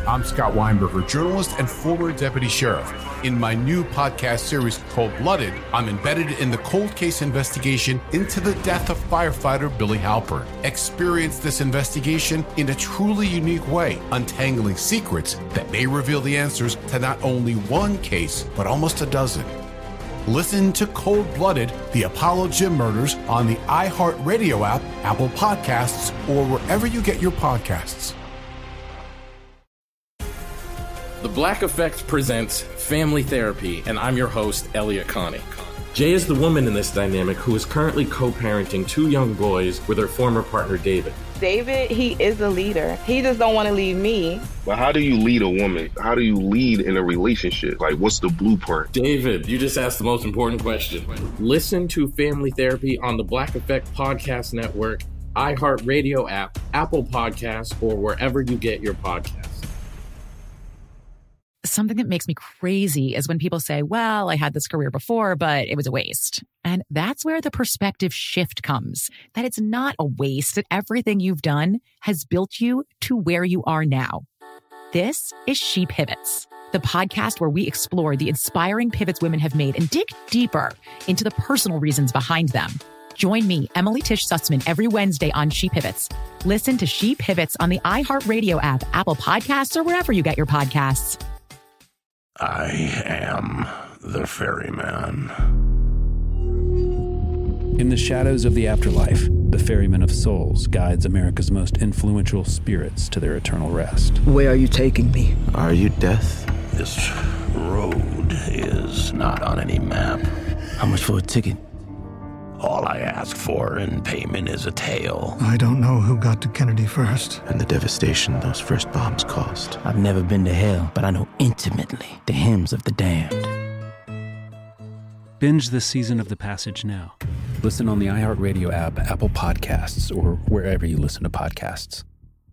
I'm Scott Weinberger, journalist and former deputy sheriff. In my new podcast series, Cold Blooded, I'm embedded in the cold case investigation into the death of firefighter Billy Halpern. Experience this investigation in a truly unique way, untangling secrets that may reveal the answers to not only one case, but almost a dozen. Listen to Cold Blooded, the Apollo Gym Murders on the iHeartRadio app, Apple Podcasts, or wherever you get your podcasts. The Black Effect presents Family Therapy, and I'm your host, Elliot Connie. Jay is the woman in this dynamic who is currently co-parenting 2 young boys with her former partner, David. David, he is a leader. He just don't want to leave me. But how do you lead a woman? How do you lead in a relationship? Like, what's the blueprint? David, you just asked the most important question. Listen to Family Therapy on the Black Effect Podcast Network, iHeartRadio app, Apple Podcasts, or wherever you get your podcasts. Something that makes me crazy is when people say, well, I had this career before, but it was a waste. And that's where the perspective shift comes, that it's not a waste, that everything you've done has built you to where you are now. This is She Pivots, the podcast where we explore the inspiring pivots women have made and dig deeper into the personal reasons behind them. Join me, Emily Tish Sussman, every Wednesday on She Pivots. Listen to She Pivots on the iHeartRadio app, Apple Podcasts, or wherever you get your podcasts. I am the ferryman. In the shadows of the afterlife, the Ferryman of Souls guides America's most influential spirits to their eternal rest. Where are you taking me? Are you death? This road is not on any map. How much for a ticket? All I ask for in payment is a tale. I don't know who got to Kennedy first. And the devastation those first bombs caused. I've never been to hell, but I know intimately the hymns of the damned. Binge this season of The Passage now. Listen on the iHeartRadio app, Apple Podcasts, or wherever you listen to podcasts.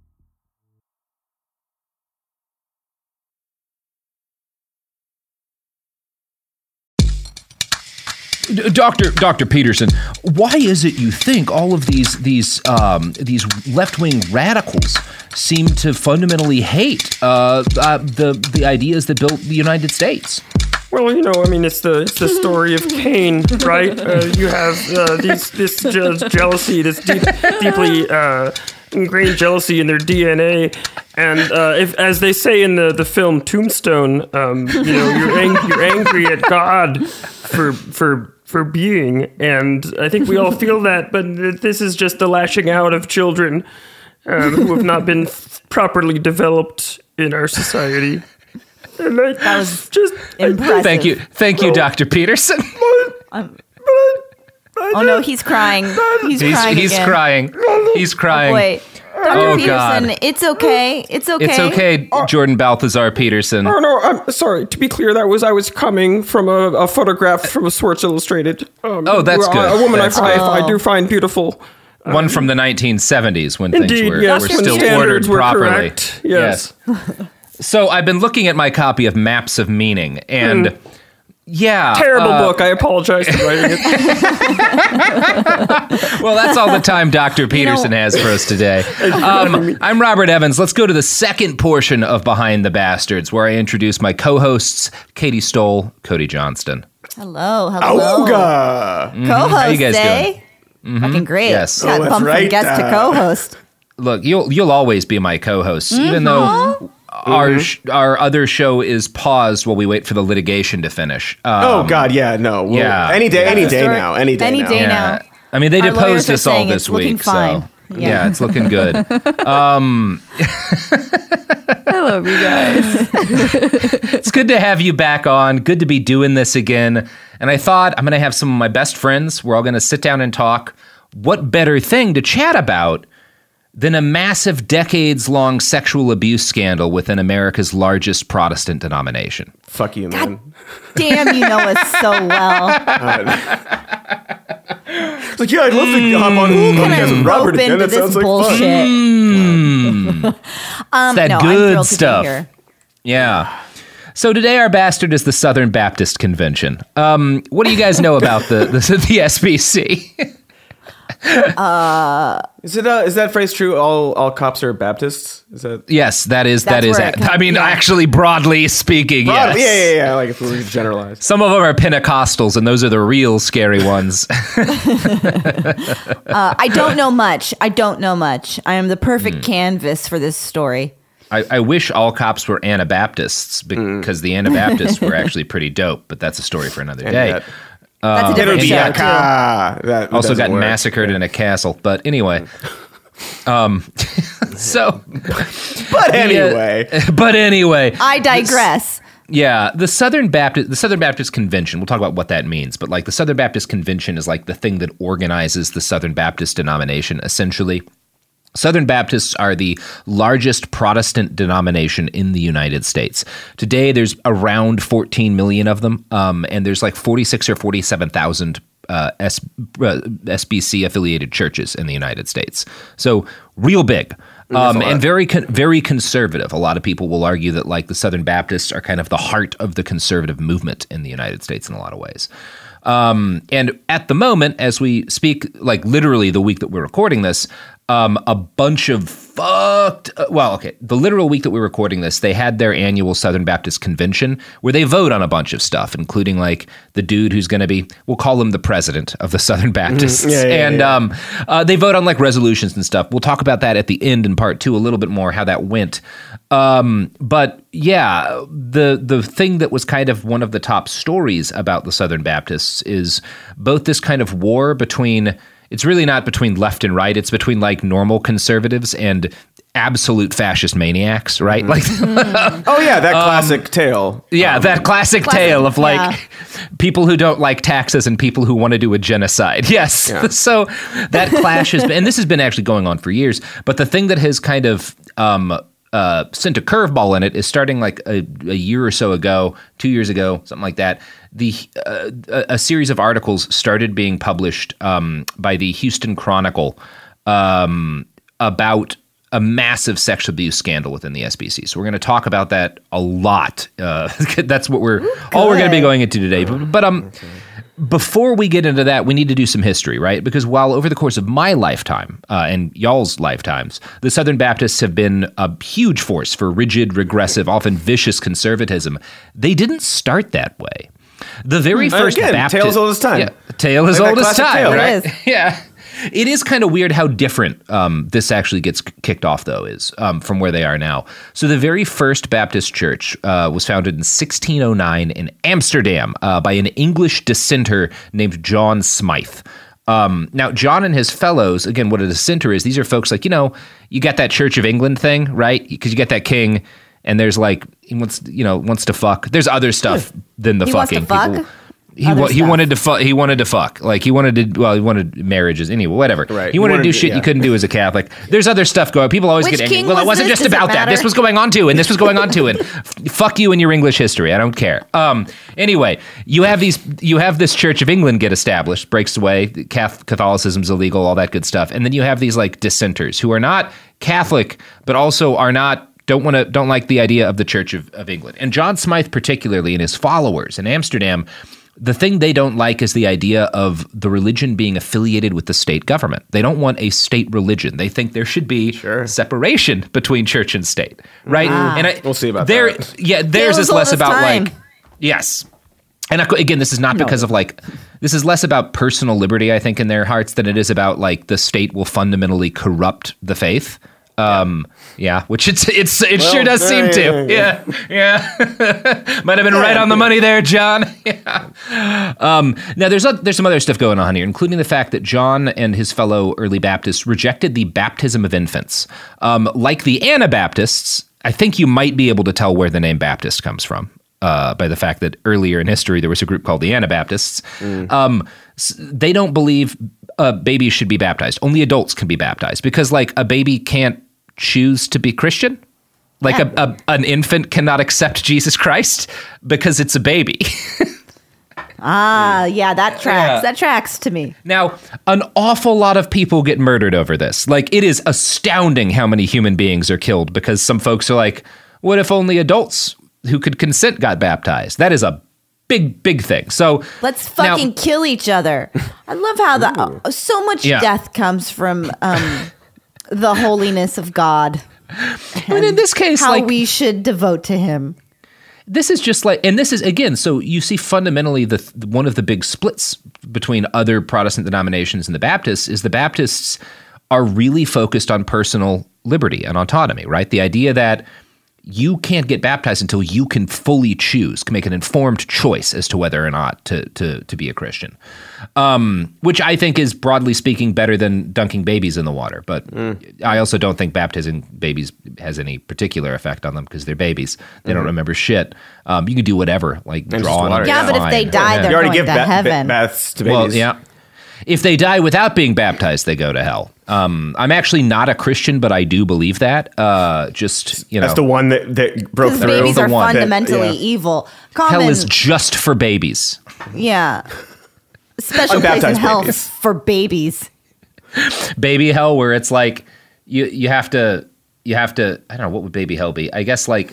Dr. Peterson, why is it you think all of these left-wing radicals seem to fundamentally hate the ideas that built the United States? Well, it's the story of Cain, right? You have this jealousy, this deeply ingrained jealousy in their DNA, and if, as they say in the film Tombstone, you're angry at God for being, and I think we all feel that, but this is just the lashing out of children who have not been properly developed in our society. And that was just impressive. Thank you, Dr. Peterson. Oh no, he's crying. He's crying. Oh, wait. Dr. Peterson, God. It's okay. It's okay, Jordan Balthazar Peterson. Oh, no, I'm sorry. To be clear, I was coming from a photograph from Sports Illustrated. That's good. A woman I do find beautiful. One from the 1970s when indeed, things were yes, still ordered properly. Correct. Yes. So I've been looking at my copy of Maps of Meaning, and terrible book. I apologize for writing it. Well, that's all the time Dr. Peterson has for us today. I'm Robert Evans. Let's go to the second portion of Behind the Bastards, where I introduce my co-hosts, Katie Stoll, Cody Johnston. Hello. Auga! Co-host, How you guys doing? Mm-hmm. Fucking great. Yes. Got bumped from guest to co-host. Look, you'll always be my co-host, even though our other show is paused while we wait for the litigation to finish. God, yeah, no. Any day now. I mean, they deposed us all this week, so yeah, it's looking good. I love you guys. It's good to have you back on. Good to be doing this again. And I thought I'm going to have some of my best friends. We're all going to sit down and talk. What better thing to chat about than a massive decades-long sexual abuse scandal within America's largest Protestant denomination? Fuck you, man. God damn, you know us so well. It's like, I'd love to hop on podcast with Robert again. That sounds like bullshit. It's that good stuff. Yeah. So today our bastard is the Southern Baptist Convention. What do you guys know about the SBC? Is that phrase true? All cops are Baptists? Is that? Yes, that is. I mean, yeah. actually, broadly speaking, yes. Yeah. Like if we were generalized. Some of them are Pentecostals, and those are the real scary ones. I don't know much. I am the perfect canvas for this story. I wish all cops were Anabaptists because the Anabaptists were actually pretty dope, but that's a story for another day. That's a different show, too. That Also got work. massacred in a castle. But anyway. So. But anyway. I digress. Yeah, the Southern Baptist Convention, we'll talk about what that means, but like the Southern Baptist Convention is like the thing that organizes the Southern Baptist denomination, essentially. Southern Baptists are the largest Protestant denomination in the United States. Today, there's around 14 million of them, and there's like 46 or 47,000 SBC-affiliated churches in the United States. So real big. And very conservative. A lot of people will argue that like the Southern Baptists are kind of the heart of the conservative movement in the United States in a lot of ways. And at the moment, as we speak, like literally the week that we're recording this, a bunch of the literal week that we're recording this, they had their annual Southern Baptist Convention where they vote on a bunch of stuff, including like the dude who's going to be, we'll call him the president of the Southern Baptists. They vote on like resolutions and stuff. We'll talk about that at the end in part 2 a little bit more, how that went. But yeah, the thing that was kind of one of the top stories about the Southern Baptists is both this kind of war between, it's really not between left and right, it's between like normal conservatives and absolute fascist maniacs, right? Like, that classic tale. Yeah, that classic tale of like people who don't like taxes and people who want to do a genocide. Yes. Yeah. So that clash has been, and this has been actually going on for years, but the thing that has kind of sent a curveball in it is starting like a year or so ago, 2 years ago, something like that. A series of articles started being published by the Houston Chronicle about a massive sexual abuse scandal within the SBC. So we're going to talk about that a lot. That's what we're going to be going into today. But before we get into that, we need to do some history, right? Because while over the course of my lifetime and y'all's lifetimes, the Southern Baptists have been a huge force for rigid, regressive, often vicious conservatism, they didn't start that way. The very first Baptist... Tale as old as time. Yeah, tale as old as time, tale, right? It is. Yeah. It is kind of weird how different this actually gets kicked off, though, is from where they are now. So the very first Baptist church was founded in 1609 in Amsterdam by an English dissenter named John Smythe. Now, John and his fellows, again, what a dissenter is, these are folks like, you got that Church of England thing, right? Because you get that king, and there's like, he wants to fuck. There's other stuff than the fucking. He wanted to fuck. He wanted to fuck. Like he wanted marriages anyway. Whatever. Right. He wanted to do shit you couldn't do as a Catholic. There's other stuff going. People always get angry. Well, it wasn't just about that. This was going on too, and this was going on too, and fuck you and your English history. I don't care. Anyway, you have this Church of England get established, breaks away. Catholicism's illegal, all that good stuff, and then you have these like dissenters who are not Catholic, but also are not. Don't like the idea of the Church of England. And John Smythe particularly and his followers in Amsterdam, the thing they don't like is the idea of the religion being affiliated with the state government. They don't want a state religion. They think there should be separation between church and state, right? And we'll see about that. Yeah, theirs is less about like, yes. And again, this is not because of like, this is less about personal liberty, I think, in their hearts than it is about like the state will fundamentally corrupt the faith. Which it sure does seem to. Yeah. Might have been right on the money there, John. Yeah. Now there's some other stuff going on here, including the fact that John and his fellow early Baptists rejected the baptism of infants. Like the Anabaptists, I think you might be able to tell where the name Baptist comes from. By the fact that earlier in history there was a group called the Anabaptists. They don't believe babies should be baptized. Only adults can be baptized because like a baby can't choose to be Christian. Like an infant cannot accept Jesus Christ because it's a baby. That tracks. Yeah. That tracks to me. Now, an awful lot of people get murdered over this. Like, it is astounding how many human beings are killed because some folks are like, what if only adults who could consent got baptized? That is a big thing. So let's fucking kill each other. I love how so much death comes from the holiness of God. And in this case, how we should devote to him. This is just like, and this is, again, so you see fundamentally one of the big splits between other Protestant denominations and the Baptists is the Baptists are really focused on personal liberty and autonomy, right? The idea that you can't get baptized until you can fully choose, can make an informed choice as to whether or not to be a Christian, which I think is, broadly speaking, better than dunking babies in the water. But I also don't think baptizing babies has any particular effect on them because they're babies. They don't remember shit. You can do whatever, like draw on them. Yeah, but if they die, they're going to heaven. Baths to babies. Well, yeah. If they die without being baptized, they go to hell. I'm actually not a Christian, but I do believe that. Just, you know. That's the one that broke through. Babies are fundamentally evil. Hell is just for babies. Yeah. Special place in hell for babies. Baby hell, where it's like you have to I don't know, what would baby hell be? I guess like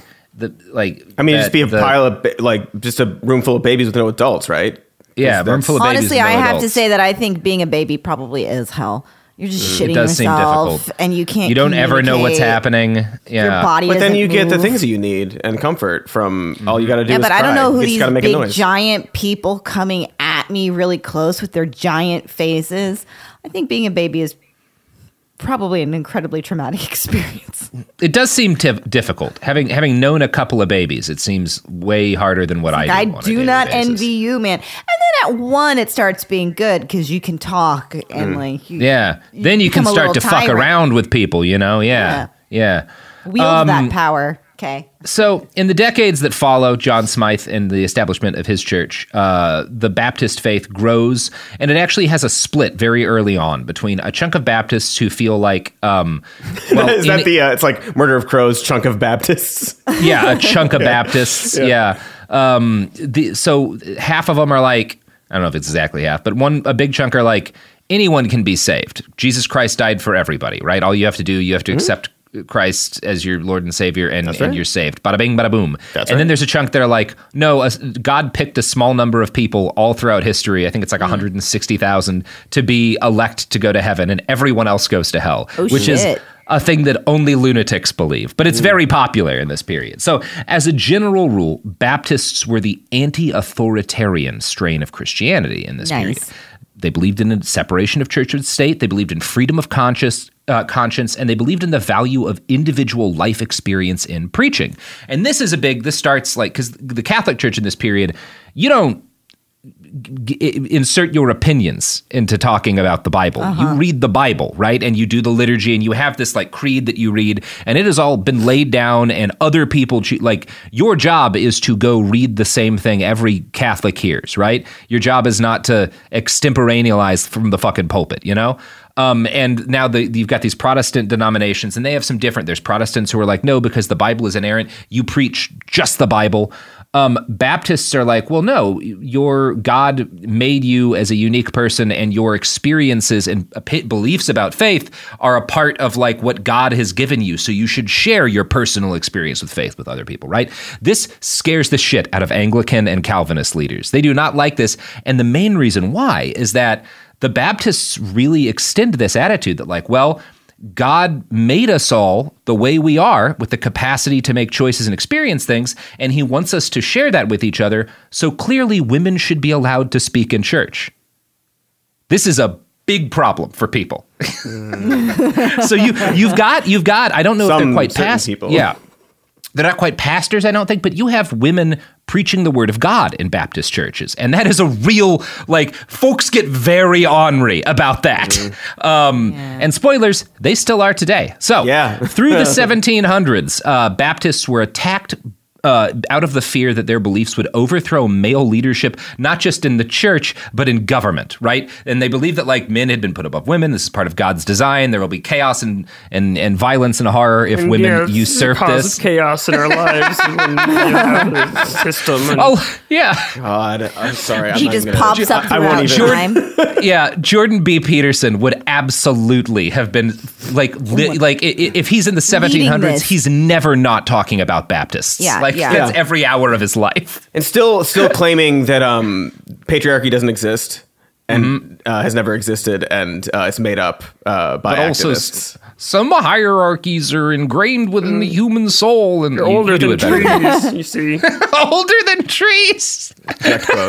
just be a pile of just a room full of babies with no adults, right? Yeah, room full of babies. Honestly, I have to say that I think being a baby probably is hell. You're just shitting yourself, and you can't. You don't ever know what's happening. Yeah, your body. But then you get the move. things that you need and comfort from. All you got to do. Yeah, is but cry. I don't know who you these just make big a noise. giant people coming at me really close with their giant faces. I think being a baby is probably an incredibly traumatic experience. It does seem difficult. Having known a couple of babies, it seems way harder than what I do. I do not envy you, man. And then at one, it starts being good because you can talk and then you can start to fuck around with people. You know, yeah. Wield that power. Okay. So in the decades that follow John Smythe and the establishment of his church, the Baptist faith grows, and it actually has a split very early on between a chunk of Baptists who feel like, is that it's like Murder of Crows chunk of Baptists? Yeah, a chunk of Baptists. Yeah. So half of them are like, I don't know if it's exactly half, but a big chunk are like, anyone can be saved. Jesus Christ died for everybody, right? All you have to do, you have to accept Christ as your Lord and Savior, and you're saved. Bada bing, bada boom. Then there's a chunk that are like, no, God picked a small number of people all throughout history. I think it's like 160,000 to be elect to go to heaven, and everyone else goes to hell, which is a thing that only lunatics believe. But it's very popular in this period. So as a general rule, Baptists were the anti-authoritarian strain of Christianity in this period. They believed in a separation of church and state. They believed in freedom of conscience, and they believed in the value of individual life experience in preaching. And this starts because the Catholic Church in this period, you don't insert your opinions into talking about the Bible. You read the Bible, right? And you do the liturgy, and you have this creed that you read, and it has all been laid down, and other people, your job is to go read the same thing every Catholic hears, right? Your job is not to extemporanealize from the fucking pulpit, you know? And now you've got these Protestant denominations, and they have some different. There's Protestants who are like, no, because the Bible is inerrant. You preach just the Bible. Baptists are like, well, no, your God made you as a unique person, and your experiences and beliefs about faith are a part of what God has given you. So you should share your personal experience with faith with other people, right? This scares the shit out of Anglican and Calvinist leaders. They do not like this. And the main reason why is that the Baptists really extend this attitude that God made us all the way we are with the capacity to make choices and experience things, and he wants us to share that with each other. So clearly women should be allowed to speak in church. This is a big problem for people. So you've got, I don't know if they're quite past people. Yeah. They're not quite pastors, I don't think, but you have women preaching the word of God in Baptist churches. And that is a real, folks get very ornery about that. And spoilers, they still are today. So through the 1700s, Baptists were attacked out of the fear that their beliefs would overthrow male leadership, not just in the church, but in government, right? And they believed that men had been put above women. This is part of God's design. There will be chaos and violence and horror if women usurp this. Chaos in our lives when have the system. God, I'm sorry. He just pops up throughout time. Jordan B. Peterson would absolutely have been if he's in the 1700s, he's never not talking about Baptists. Yeah, Like that's every hour of his life. And still claiming that patriarchy doesn't exist and has never existed and it's made up by activists. Some hierarchies are ingrained within the human soul, and they're older than trees. You see, older than trees. Direct quote.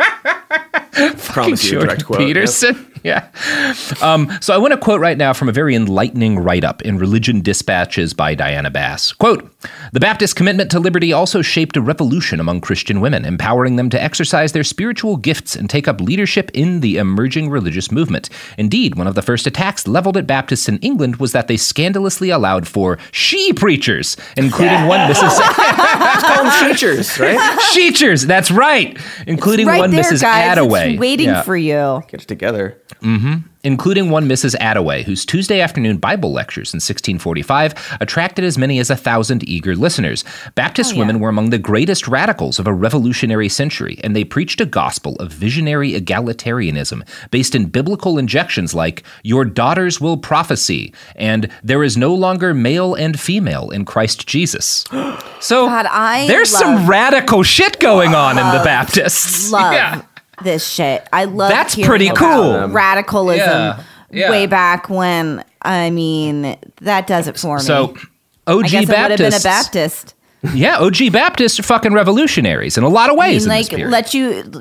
Promise you, direct quote. Peterson. Yep. Yeah. So I want to quote right now from a very enlightening write-up in Religion Dispatches by Diana Bass. Quote, "The Baptist commitment to liberty also shaped a revolution among Christian women, empowering them to exercise their spiritual gifts and take up leadership in the emerging religious movement. Indeed, one of the first attacks leveled at Baptists in England was that they scandalously allowed for she-preachers, including one Mrs. Let's call them sheechers, right? Sheechers, that's right. Including one Mrs. Attaway. It's waiting for you. Get it together. Including one Mrs. Attaway, whose Tuesday afternoon Bible lectures in 1645 attracted as many as 1,000 eager listeners. Baptist women were among the greatest radicals of a revolutionary century, and they preached a gospel of visionary egalitarianism based in biblical injections like, 'Your daughters will prophesy,' and 'There is no longer male and female in Christ Jesus.'" So there's some radical shit going on in the Baptists. This shit. I love that's pretty cool. Radicalism way back when. I mean, that does it for me. So OG I guess Baptists. I would have been a Baptist. Yeah, OG Baptists are fucking revolutionaries in a lot of ways. I mean, let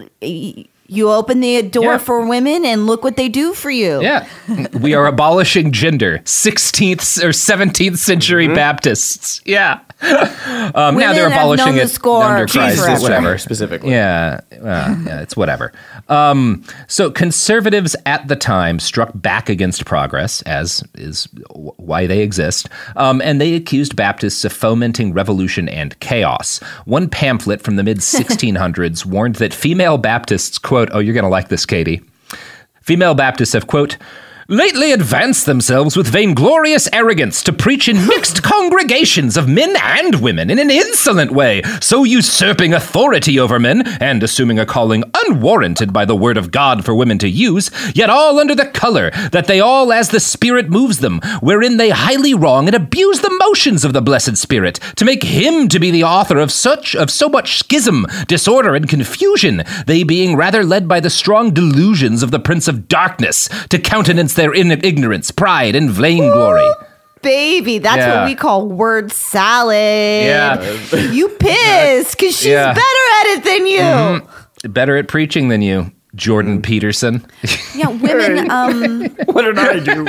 you open the door for women and look what they do for you. Yeah. We are abolishing gender. 16th or 17th century Baptists. Yeah. Now they're abolishing it under Christ, whatever. Specifically. Yeah, it's whatever. So conservatives at the time struck back against progress, as is why they exist, and they accused Baptists of fomenting revolution and chaos. One pamphlet from the mid-1600s warned that female Baptists, quote, oh, you're going to like this, Katie. Female Baptists have, quote, lately advanced themselves with vainglorious arrogance to preach in mixed congregations of men and women in an insolent way, so usurping authority over men and assuming a calling unwarranted by the word of God for women to use, yet all under the color that they all as the Spirit moves them, wherein they highly wrong and abuse the motions of the blessed Spirit, to make him to be the author of so much schism, disorder, and confusion, they being rather led by the strong delusions of the Prince of Darkness, to countenance their ignorance, pride, and vainglory. Baby, that's what we call word salad. Yeah. You pissed because she's better at it than you. Mm-hmm. Better at preaching than you, Jordan Peterson. Yeah, women. What did I do?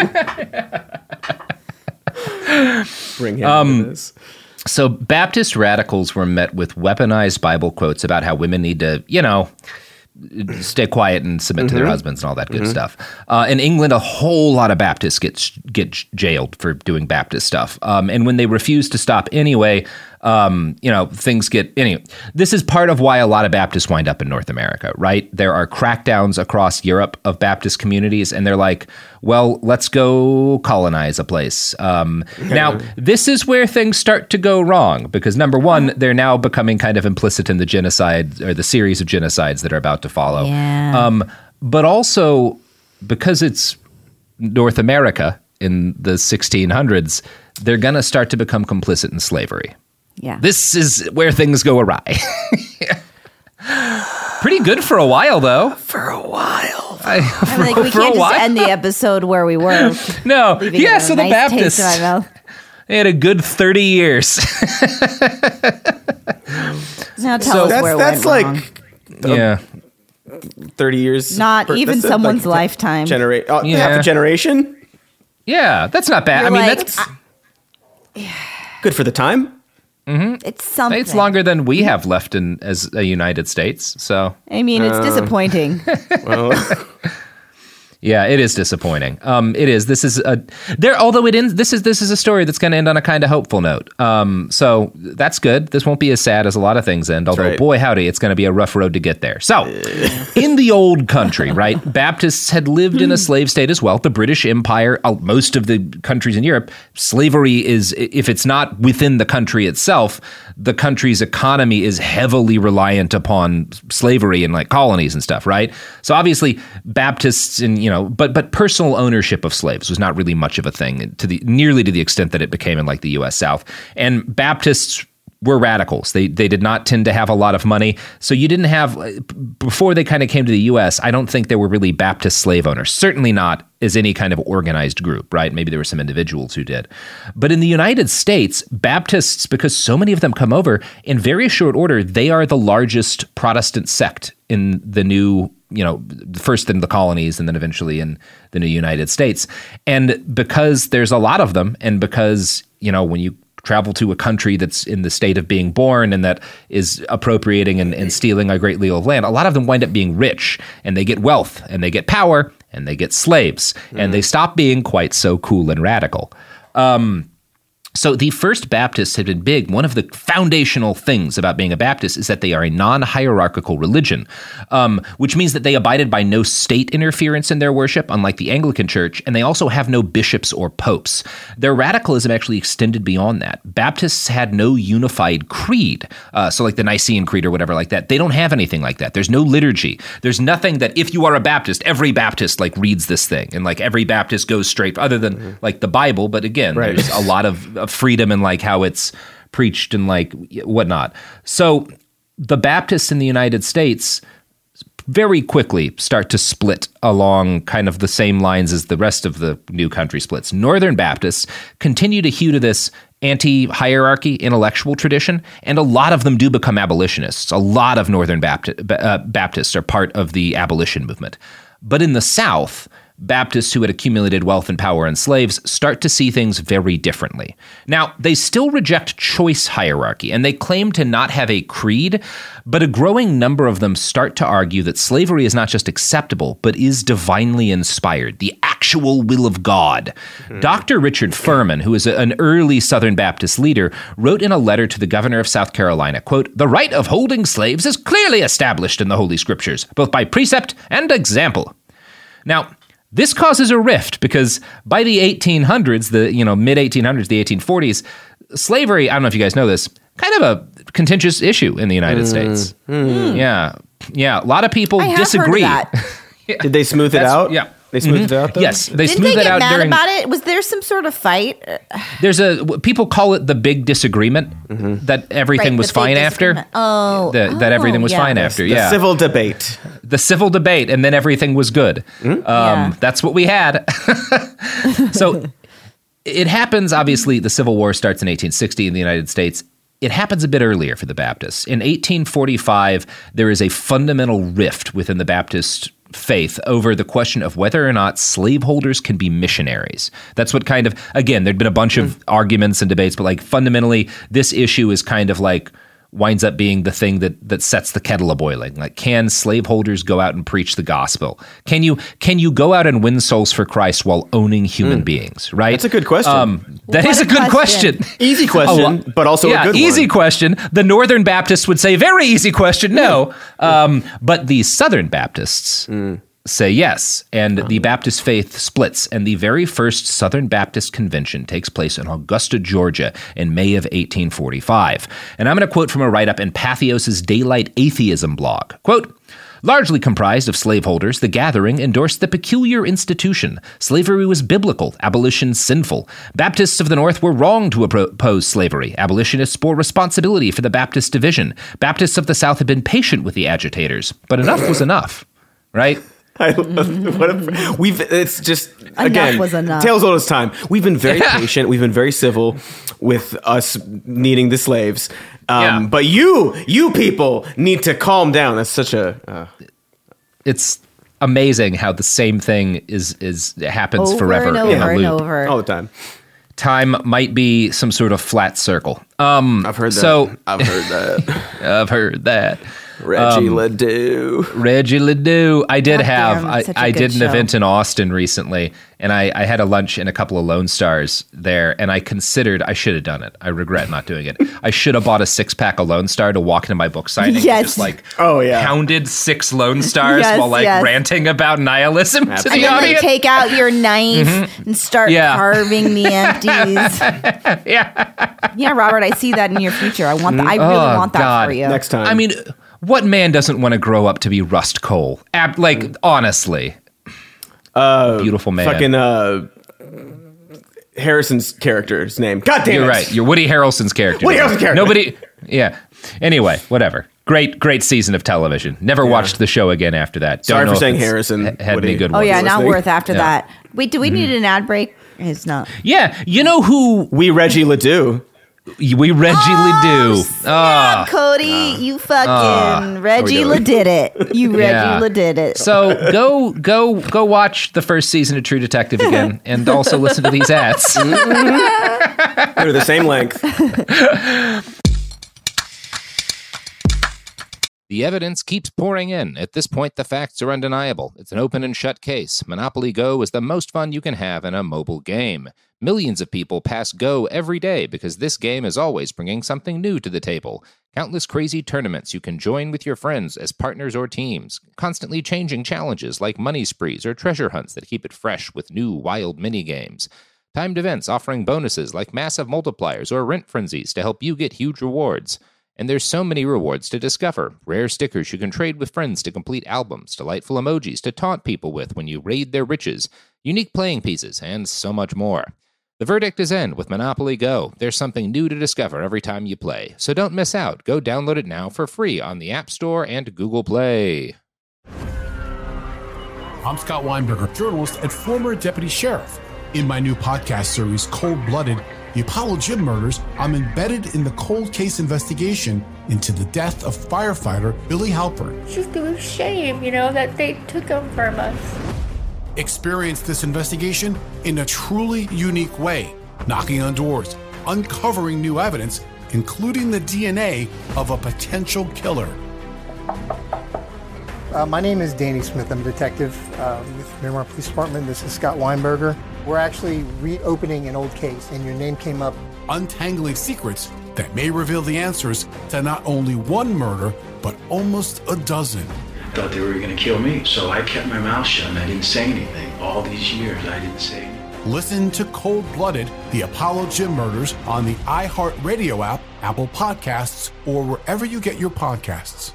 Bring him into this. So Baptist radicals were met with weaponized Bible quotes about how women need to, stay quiet and submit to their husbands and all that good stuff. In England, a whole lot of Baptists get jailed for doing Baptist stuff. And when they refuse to stop anyway, things get... Anyway, this is part of why a lot of Baptists wind up in North America, right? There are crackdowns across Europe of Baptist communities, and they're like, well, let's go colonize a place. Now, this is where things start to go wrong, because number one, they're now becoming kind of implicit in the genocide, or the series of genocides that are about to follow. Yeah. But also, because it's North America in the 1600s, they're going to start to become complicit in slavery. Yeah. This is where things go awry. Pretty good for a while, though. For a while. We can't just end the episode where we were. No. Yeah, so the Baptists, they had a good 30 years. Now tell us where that's went like wrong. 30 years. Not even someone's lifetime. Half a generation? Yeah, that's not bad. You're that's good for the time. Mm-hmm. It's something. It's longer than we have left as a United States. So I mean, it's disappointing. Well, yeah, it is disappointing. It is. This is although it ends. This is a story that's going to end on a kind of hopeful note. So that's good. This won't be as sad as a lot of things end. Although, boy, howdy, it's going to be a rough road to get there. So, in the old country, right, Baptists had lived in a slave state as well. The British Empire, most of the countries in Europe, slavery is, if it's not within the country itself, the country's economy is heavily reliant upon slavery and like colonies and stuff, right? So obviously, Baptists and but personal ownership of slaves was not really much of a thing nearly to the extent that it became in like the U.S. South. And Baptists were radicals. They did not tend to have a lot of money. So you didn't have, before they kind of came to the U.S., I don't think there were really Baptist slave owners. Certainly not as any kind of organized group, right? Maybe there were some individuals who did. But in the United States, Baptists, because so many of them come over, in very short order, they are the largest Protestant sect in the new, first in the colonies and then eventually in the new United States. And because there's a lot of them, and because, when you travel to a country that's in the state of being born and that is appropriating and stealing a great deal of land, a lot of them wind up being rich, and they get wealth, and they get power, and they get slaves, and they stop being quite so cool and radical. So the first Baptists had been big. One of the foundational things about being a Baptist is that they are a non-hierarchical religion, which means that they abided by no state interference in their worship, unlike the Anglican Church, and they also have no bishops or popes. Their radicalism actually extended beyond that. Baptists had no unified creed, so like the Nicene Creed or whatever like that. They don't have anything like that. There's no liturgy. There's nothing that if you are a Baptist, every Baptist like reads this thing, and like every Baptist goes straight, other than like the Bible, but again, there's a lot of freedom and like how it's preached and like whatnot. So the Baptists in the United States very quickly start to split along kind of the same lines as the rest of the new country splits. Northern Baptists continue to hew to this anti-hierarchy intellectual tradition, and a lot of them do become abolitionists. A lot of Northern Baptists are part of the abolition movement. But in the South, Baptists who had accumulated wealth and power and slaves start to see things very differently. Now, they still reject choice hierarchy, and they claim to not have a creed, but a growing number of them start to argue that slavery is not just acceptable, but is divinely inspired, the actual will of God. Dr. Richard Furman, who is an early Southern Baptist leader, wrote in a letter to the governor of South Carolina, quote, "The right of holding slaves is clearly established in the Holy Scriptures, both by precept and example." Now, this causes a rift because by the 1800s, the mid-1800s, the 1840s, slavery, I don't know if you guys know this, kind of a contentious issue in the United States. Yeah. A lot of people disagree. Heard of that. Did they smooth it out? Yeah. They smoothed it out, though? Yes, they Didn't smoothed they it out get mad during. about it? Was there some sort of fight? There's people call it the big disagreement, that everything was fine after. Oh, that everything was fine after. The Yeah, civil debate. the civil debate, and then everything was good. That's what we had. So it happens. Obviously, the Civil War starts in 1860 in the United States. It happens a bit earlier for the Baptists. In 1845, there is a fundamental rift within the Baptist faith over the question of whether or not slaveholders can be missionaries. That's what kind of, again, there'd been a bunch of arguments and debates, but like fundamentally, this issue is kind of like winds up being the thing that sets the kettle a-boiling. Like, can slaveholders go out and preach the gospel? Can you go out and win souls for Christ while owning human beings, right? That's a good question. That is a good question. Easy question, but also a good one. Easy question. The Northern Baptists would say, very easy question, no. But the Southern Baptists say yes, and the Baptist faith splits, and the very first Southern Baptist Convention takes place in Augusta, Georgia in May of 1845. And I'm going to quote from a write-up in Patheos's Daylight Atheism blog. Quote, "Largely comprised of slaveholders, the gathering endorsed the peculiar institution. Slavery was biblical, abolition sinful. Baptists of the North were wrong to oppose slavery. Abolitionists bore responsibility for the Baptist division. Baptists of the South had been patient with the agitators, but enough was enough." Right? It's just, again, enough was enough. Tales all this time. We've been very patient. We've been very civil with us needing the slaves. But you people need to calm down. That's such a... It's amazing how the same thing happens Over forever and over in a and loop. over. all the time. Time might be some sort of flat circle. I've heard that. I've heard that. Reggie Ledoux. I did I did an show. event in Austin recently, and I had a lunch in a couple of Lone Stars there, and I considered I should have done it. I regret not doing it. I should have bought a 6-pack of Lone Star to walk into my book signing. Yes. And just like pounded 6 Lone Stars while ranting about nihilism to the And then audience. take out your knife and start carving the empties. Yeah, Robert, I see that in your future. I really want that for you. Next time. I mean, what man doesn't want to grow up to be Rust Cole? Honestly. Beautiful man. Fucking Harrison's character's name. God damn it. You're right. You're Woody Harrelson's character. Woody Harrelson's character. Yeah. Anyway, whatever. Great season of television. Never watched the show again after that. Sorry for saying Harrison. Had any good Oh, ones. yeah, not worth after that. Wait, do we need an ad break? It's not. Yeah, you know who? We Reggie Ledoux. We Reggie Ledoux. Snap, Cody, you fucking Reggie did it. You Reggie did it. So go watch the first season of True Detective again, and also listen to these ads. They're the same length. The evidence keeps pouring in. At this point, the facts are undeniable. It's an open and shut case. Monopoly Go is the most fun you can have in a mobile game. Millions of people pass Go every day because this game is always bringing something new to the table. Countless crazy tournaments you can join with your friends as partners or teams. Constantly changing challenges like money sprees or treasure hunts that keep it fresh with new wild mini-games. Timed events offering bonuses like massive multipliers or rent frenzies to help you get huge rewards. And there's so many rewards to discover. Rare stickers you can trade with friends to complete albums, delightful emojis to taunt people with when you raid their riches, unique playing pieces, and so much more. The verdict is in with Monopoly Go. There's something new to discover every time you play. So don't miss out. Go download it now for free on the App Store and Google Play. I'm Scott Weinberger, journalist and former deputy sheriff. In my new podcast series, Cold Blooded, The Apollo Gym Murders, I'm embedded in the cold case investigation into the death of firefighter Billy Halpern. It's just a shame, that they took him from us. Experience this investigation in a truly unique way, knocking on doors, uncovering new evidence, including the DNA of a potential killer. My name is Danny Smith. I'm a detective with Miramar Police Department. This is Scott Weinberger. We're actually reopening an old case, and your name came up. Untangling secrets that may reveal the answers to not only one murder, but almost a dozen. I thought they were going to kill me, so I kept my mouth shut and I didn't say anything. All these years, I didn't say anything. Listen to Cold Blooded, The Apollo Gym Murders on the iHeartRadio app, Apple Podcasts, or wherever you get your podcasts.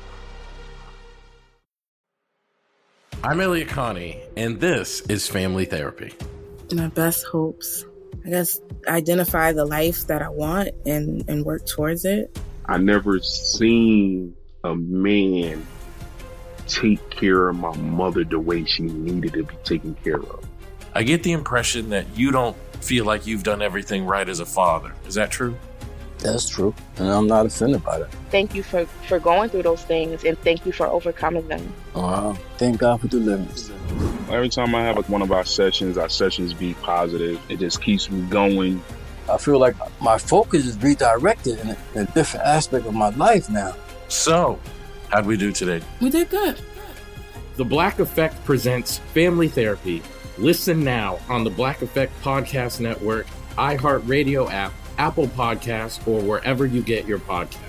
I'm Elliot Connie, and this is Family Therapy. My best hopes, I guess, identify the life that I want and work towards it. I never seen a man take care of my mother the way she needed to be taken care of. I get the impression that you don't feel like you've done everything right as a father. Is that true? That's true, and I'm not offended by that. Thank you for going through those things, and thank you for overcoming them. Wow. Thank God for deliverance. Every time I have one of our sessions be positive. It just keeps me going. I feel like my focus is redirected in a different aspect of my life now. So, how'd we do today? We did good. The Black Effect presents Family Therapy. Listen now on the Black Effect Podcast Network, iHeartRadio app, Apple Podcasts, or wherever you get your podcasts.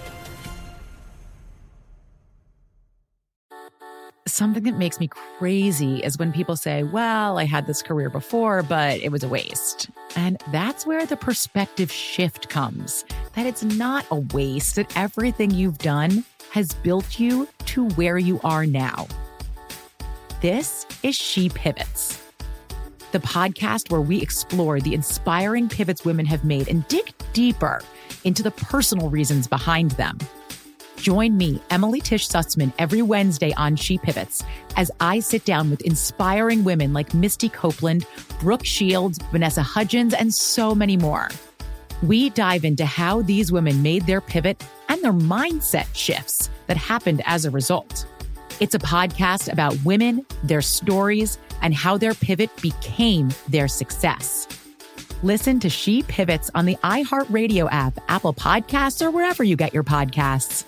Something that makes me crazy is when people say, well, I had this career before, but it was a waste. And that's where the perspective shift comes, that it's not a waste, that everything you've done has built you to where you are now. This is She Pivots, the podcast where we explore the inspiring pivots women have made and dig deeper into the personal reasons behind them. Join me, Emily Tish Sussman, every Wednesday on She Pivots as I sit down with inspiring women like Misty Copeland, Brooke Shields, Vanessa Hudgens, and so many more. We dive into how these women made their pivot and their mindset shifts that happened as a result. It's a podcast about women, their stories, and how their pivot became their success. Listen to She Pivots on the iHeartRadio app, Apple Podcasts, or wherever you get your podcasts.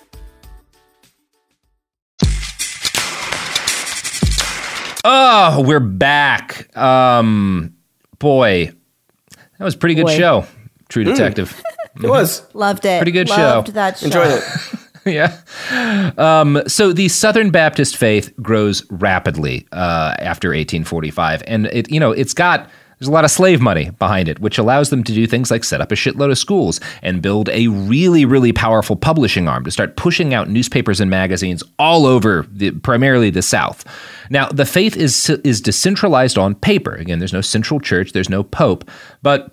Oh, we're back. Boy, that was a pretty good show, True Detective. It was. Loved it. Pretty good Loved show. that show. Enjoyed it. Yeah. So the Southern Baptist faith grows rapidly after 1845, and there's a lot of slave money behind it, which allows them to do things like set up a shitload of schools and build a really, really powerful publishing arm to start pushing out newspapers and magazines all over primarily the South. Now, the faith is decentralized on paper. Again, there's no central church, there's no pope, but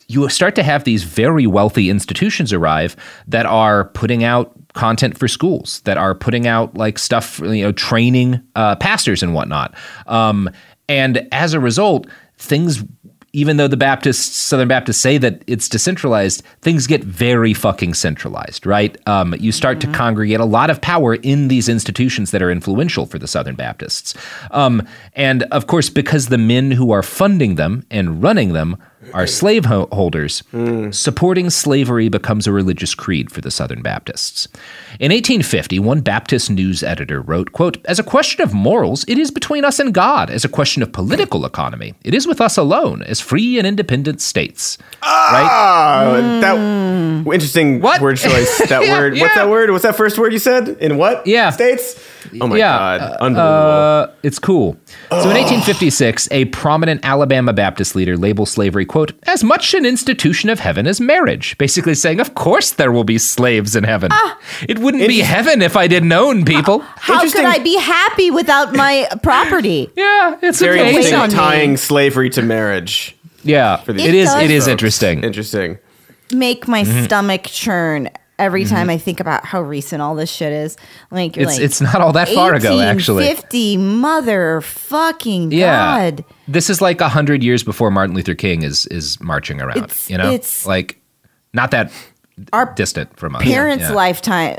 you start to have these very wealthy institutions arrive that are putting out content for schools, that are putting out like stuff, training pastors and whatnot. And as a result, things, even though the Southern Baptists say that it's decentralized, things get very fucking centralized, right? You start to congregate a lot of power in these institutions that are influential for the Southern Baptists. And of course, because the men who are funding them and running them are slaveholders, supporting slavery becomes a religious creed for the Southern Baptists. In 1850, one Baptist news editor wrote, quote, "As a question of morals, it is between us and God. As a question of political economy, it is with us alone, as free and independent states." Right? That interesting word choice. That word. What's that word? What's that first word you said? In what? States? Oh my God. Unbelievable. It's cool. So in 1856, a prominent Alabama Baptist leader labeled slavery, quote, "as much an institution of heaven as marriage," basically saying, of course there will be slaves in heaven. It wouldn't be heaven if I didn't own people. How could I be happy without my property? Yeah, it's very amazing. interesting tying slavery to marriage. Yeah, it is interesting. Interesting. Make my stomach churn every time I think about how recent all this shit is. Like, it's not all that far ago, actually. 1850 motherfucking God. This is like 100 years before Martin Luther King is marching around. It's like not that distant from us. Parents' lifetime,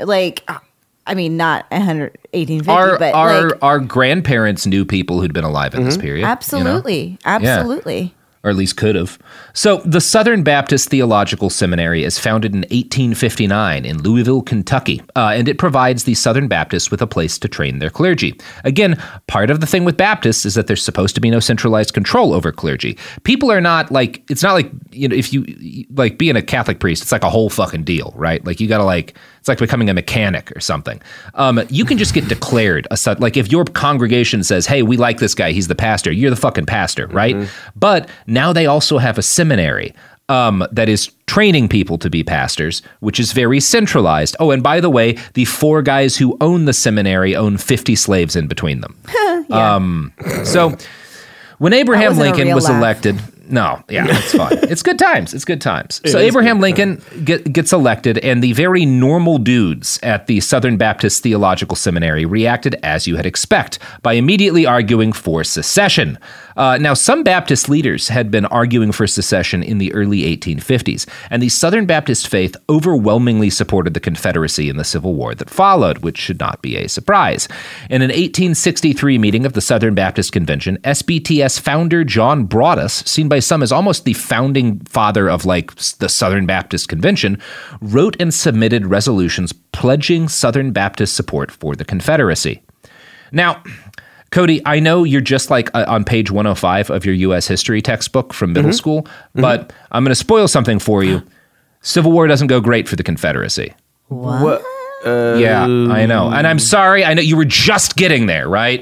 not 1850, but our grandparents knew people who'd been alive in this period. Absolutely, absolutely. Or at least could have. So the Southern Baptist Theological Seminary is founded in 1859 in Louisville, Kentucky, and it provides the Southern Baptists with a place to train their clergy. Again, part of the thing with Baptists is that there's supposed to be no centralized control over clergy. People are not like, it's not like, if you, like being a Catholic priest, it's like a whole fucking deal, right? Like you gotta it's like becoming a mechanic or something. You can just get declared like if your congregation says, hey, we like this guy, he's the pastor, you're the fucking pastor, right? But now they also have a seminary that is training people to be pastors, which is very centralized. Oh, and by the way, the 4 guys who own the seminary own 50 slaves in between them. So when Abraham Lincoln was elected... No, it's fine. It's good times. It's good times. So Abraham Lincoln gets elected, and the very normal dudes at the Southern Baptist Theological Seminary reacted as you had expect, by immediately arguing for secession. Now, some Baptist leaders had been arguing for secession in the early 1850s, and the Southern Baptist faith overwhelmingly supported the Confederacy in the Civil War that followed, which should not be a surprise. In an 1863 meeting of the Southern Baptist Convention, SBTS founder John Broadus, seen by some as almost the founding father of the Southern Baptist Convention, wrote and submitted resolutions pledging Southern Baptist support for the Confederacy. Now, Cody, I know you're just on page 105 of your U.S. history textbook from middle school, but I'm going to spoil something for you. Civil War doesn't go great for the Confederacy. What? Yeah, I know. And I'm sorry, I know you were just getting there, right?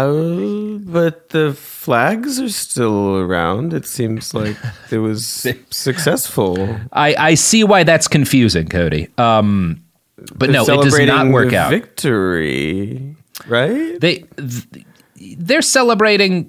But the flags are still around. It seems like it was successful. I see why that's confusing, Cody. But no, it does not work out. Victory, right? They're celebrating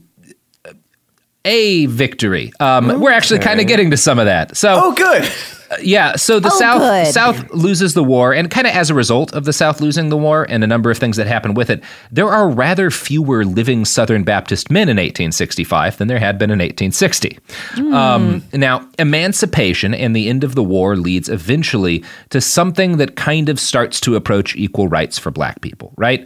a victory. We're actually kind of getting to some of that. So, good. So the South loses the war, and kind of as a result of the South losing the war and a number of things that happened with it, there are rather fewer living Southern Baptist men in 1865 than there had been in 1860. Now, emancipation and the end of the war leads eventually to something that kind of starts to approach equal rights for Black people, right?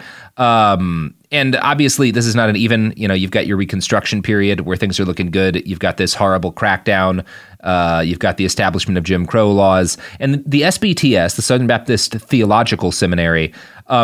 And obviously, this is not an even, you've got your Reconstruction period where things are looking good. You've got this horrible crackdown. You've got the establishment of Jim Crow laws. And the SBTS, the Southern Baptist Theological Seminary,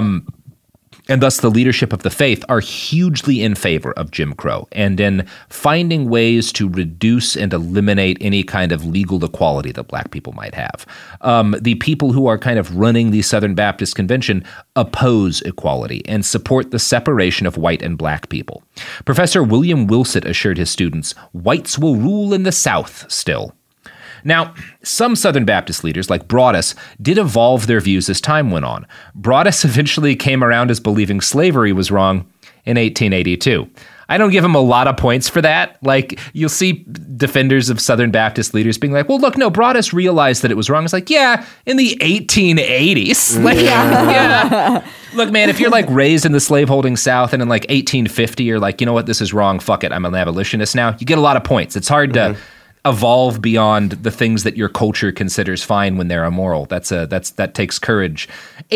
and thus the leadership of the faith, are hugely in favor of Jim Crow and in finding ways to reduce and eliminate any kind of legal equality that Black people might have. The people who are kind of running the Southern Baptist Convention oppose equality and support the separation of white and Black people. Professor William Wilsett assured his students, "Whites will rule in the South still." Now, some Southern Baptist leaders, like Broadus, did evolve their views as time went on. Broadus eventually came around as believing slavery was wrong in 1882. I don't give him a lot of points for that. Like, you'll see defenders of Southern Baptist leaders being like, well, look, no, Broadus realized that it was wrong. It's like, yeah, in the 1880s. Like, yeah. Look, man, if you're like raised in the slaveholding South and in like 1850, you're like, you know what, this is wrong. Fuck it. I'm an abolitionist now. You get a lot of points. It's hard to evolve beyond the things that your culture considers fine when they're immoral. That takes courage.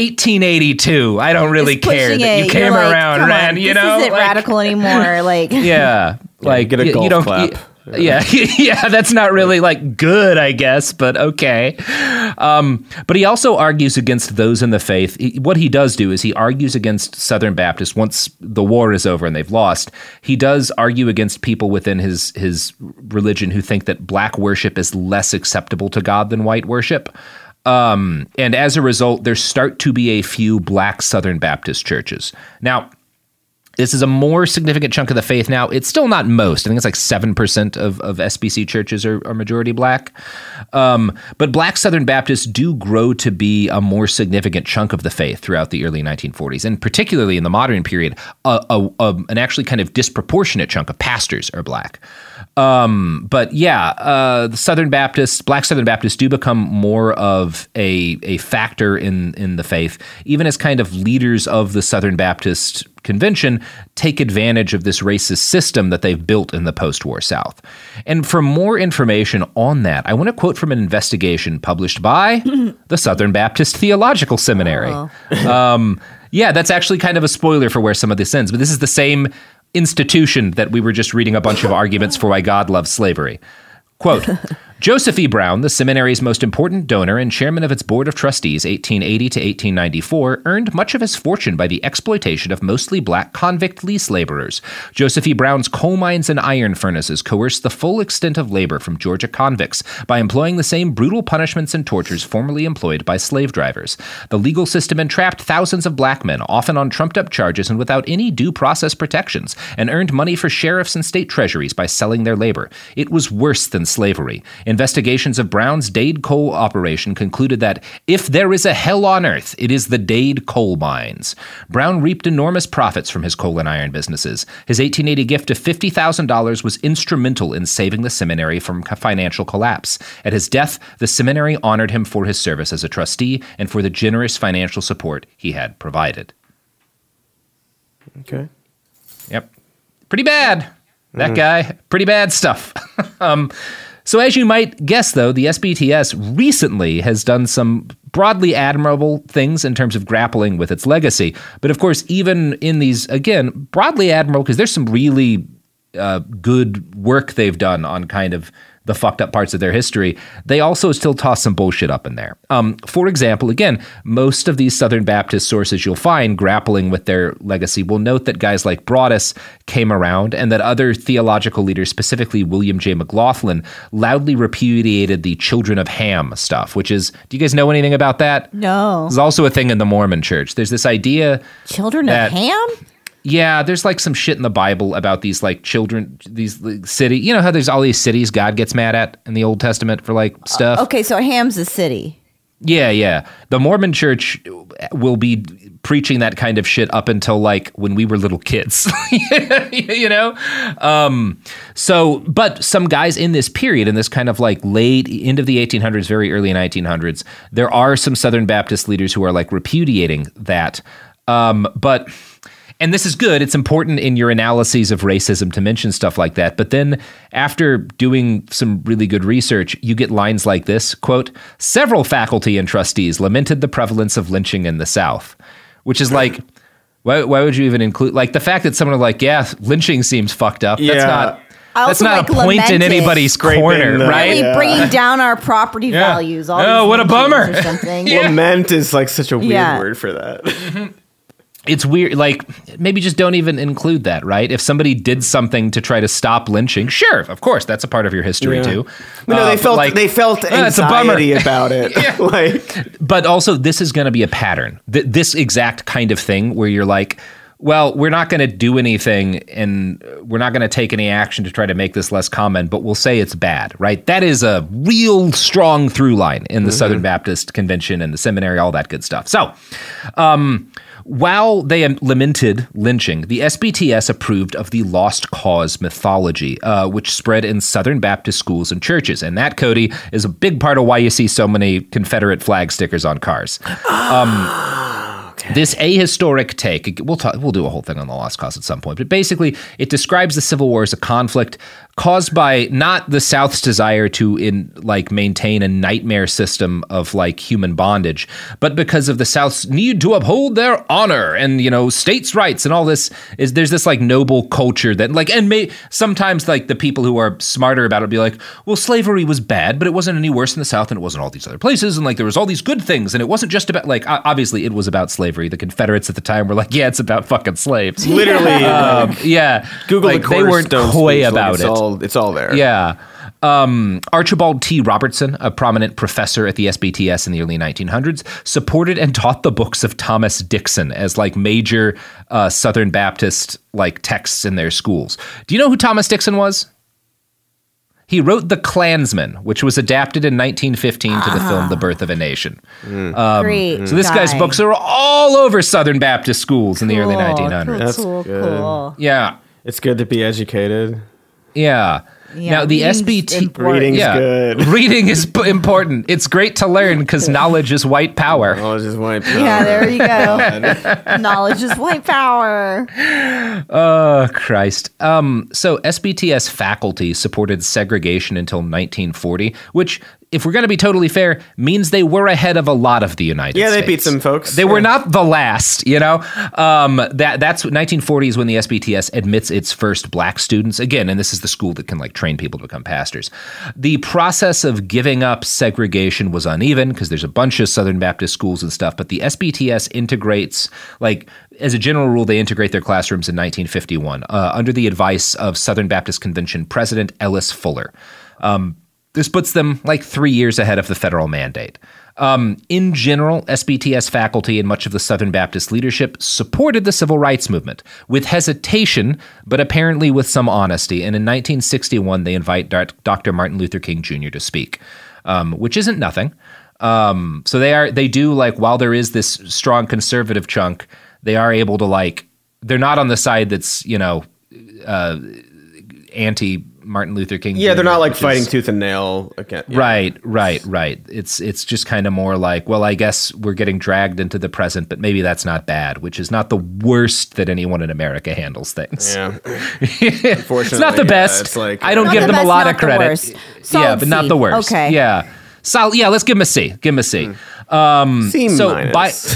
1882. I don't really care that you came around, man. You know, this isn't radical anymore. Like, yeah, like get a golf clap. Yeah, that's not really like good, I guess, but okay. But he also argues against those in the faith. What he does do is he argues against Southern Baptists once the war is over and they've lost. He does argue against people within his religion who think that black worship is less acceptable to God than white worship. And as a result, there start to be a few black Southern Baptist churches. Now, this is a more significant chunk of the faith now. It's still not most. I think it's like 7% of SBC churches are majority black. But black Southern Baptists do grow to be a more significant chunk of the faith throughout the early 1940s. And particularly in the modern period, an actually kind of disproportionate chunk of pastors are black. But yeah, the black Southern Baptists do become more of a factor in the faith, even as kind of leaders of the Southern Baptist Convention take advantage of this racist system that they've built in the post-war South. And for more information on that, I want to quote from an investigation published by the Southern Baptist Theological Seminary. Yeah, that's actually kind of a spoiler for where some of this ends, but this is the same institution that we were just reading a bunch of arguments for why God loves slavery. Quote, Joseph E. Brown, the seminary's most important donor and chairman of its board of trustees, 1880 to 1894, earned much of his fortune by the exploitation of mostly black convict lease laborers. Joseph E. Brown's coal mines and iron furnaces coerced the full extent of labor from Georgia convicts by employing the same brutal punishments and tortures formerly employed by slave drivers. The legal system entrapped thousands of black men, often on trumped-up charges and without any due process protections, and earned money for sheriffs and state treasuries by selling their labor. It was worse than slavery. Investigations of Brown's Dade coal operation concluded that if there is a hell on earth, it is the Dade coal mines. Brown reaped enormous profits from his coal and iron businesses. His 1880 gift of $50,000 was instrumental in saving the seminary from financial collapse. At his death, the seminary honored him for his service as a trustee and for the generous financial support he had provided. Okay. Yep. Pretty bad. That guy. Pretty bad stuff. So as you might guess, though, the SBTS recently has done some broadly admirable things in terms of grappling with its legacy. But of course, even in these, again, broadly admirable, because there's some really good work they've done on kind of the fucked up parts of their history, they also still toss some bullshit up in there. For example, again, most of these Southern Baptist sources you'll find grappling with their legacy will note that guys like Broadus came around and that other theological leaders, specifically William J. McLaughlin, loudly repudiated the Children of Ham stuff, which is, do you guys know anything about that? No. There's also a thing in the Mormon church. There's this idea Children of Ham? Yeah, there's like some shit in the Bible about these like children, these like, city. You know how there's all these cities God gets mad at in the Old Testament for like stuff? Okay, so Ham's a city. Yeah. The Mormon church will be preaching that kind of shit up until like when we were little kids, you know? But some guys in this period, in this kind of like late end of the 1800s, very early 1900s, there are some Southern Baptist leaders who are like repudiating that. And this is good. It's important in your analyses of racism to mention stuff like that. But then after doing some really good research, you get lines like this, quote, several faculty and trustees lamented the prevalence of lynching in the South, which is like, why would you even include, like the fact that someone like, yeah, lynching seems fucked up. Yeah. That's not a point in anybody's corner, right? Really bringing down our property values. Oh, what a bummer. Or something. Lament is like such a weird word for that. It's weird, like, maybe just don't even include that, right? If somebody did something to try to stop lynching, sure, of course, that's a part of your history, too. No, they felt anxiety about it. But also, this is going to be a pattern. This exact kind of thing where you're like, well, we're not going to do anything and we're not going to take any action to try to make this less common, but we'll say it's bad, right? That is a real strong through line in the Southern Baptist Convention and the seminary, all that good stuff. So, while they lamented lynching, the SBTS approved of the lost cause mythology, which spread in Southern Baptist schools and churches. And that, Cody, is a big part of why you see so many Confederate flag stickers on cars. This ahistoric take, we'll do a whole thing on the lost cause at some point, but basically it describes the Civil War as a conflict caused by not the South's desire to maintain a nightmare system of human bondage, but because of the South's need to uphold their honor and, states' rights and all this. There's this noble culture that sometimes the people who are smarter about it be like, well, slavery was bad, but it wasn't any worse in the South and it wasn't all these other places, and there was all these good things, and it wasn't just about obviously it was about slavery. The Confederates at the time were like, yeah, it's about fucking slaves. Literally. Yeah. Google the they weren't coy about it. It's all there. Yeah. Archibald T. Robertson, a prominent professor at the SBTS in the early 1900s, supported and taught the books of Thomas Dixon as major Southern Baptist texts in their schools. Do you know who Thomas Dixon was? He wrote The Klansman, which was adapted in 1915 to the film The Birth of a Nation. Great so this guy's books are all over Southern Baptist schools in the early 1900s. That's good. Cool. Yeah. It's good to be educated. Yeah. Now, the SBT... Reading's good. Reading is important. It's great to learn because knowledge is white power. Knowledge is white power. Yeah, there you go. Knowledge is white power. Oh, Christ. So SBTS faculty supported segregation until 1940, which, if we're going to be totally fair, means they were ahead of a lot of the United States. Yeah, they beat some folks. They were not the last, That's 1940 is when the SBTS admits its first black students. Again, and this is the school that can train people to become pastors. The process of giving up segregation was uneven because there's a bunch of Southern Baptist schools and stuff, but the SBTS integrates, as a general rule, they integrate their classrooms in 1951 under the advice of Southern Baptist Convention President Ellis Fuller. This puts them 3 years ahead of the federal mandate. In general, SBTS faculty and much of the Southern Baptist leadership supported the civil rights movement with hesitation, but apparently with some honesty. And in 1961, they invite Dr. Martin Luther King Jr. to speak, which isn't nothing. So they do while there is this strong conservative chunk, they are able to they're not on the side that's anti Martin Luther King. Yeah, they're not fighting tooth and nail again. Yeah. Right. It's just kind of more well, I guess we're getting dragged into the present, but maybe that's not bad, which is not the worst that anyone in America handles things. Yeah. Unfortunately, it's not the best. I don't give them a lot of credit. Yeah, but not the worst. Okay. Yeah. So let's give them a C. Give them a C. C minus.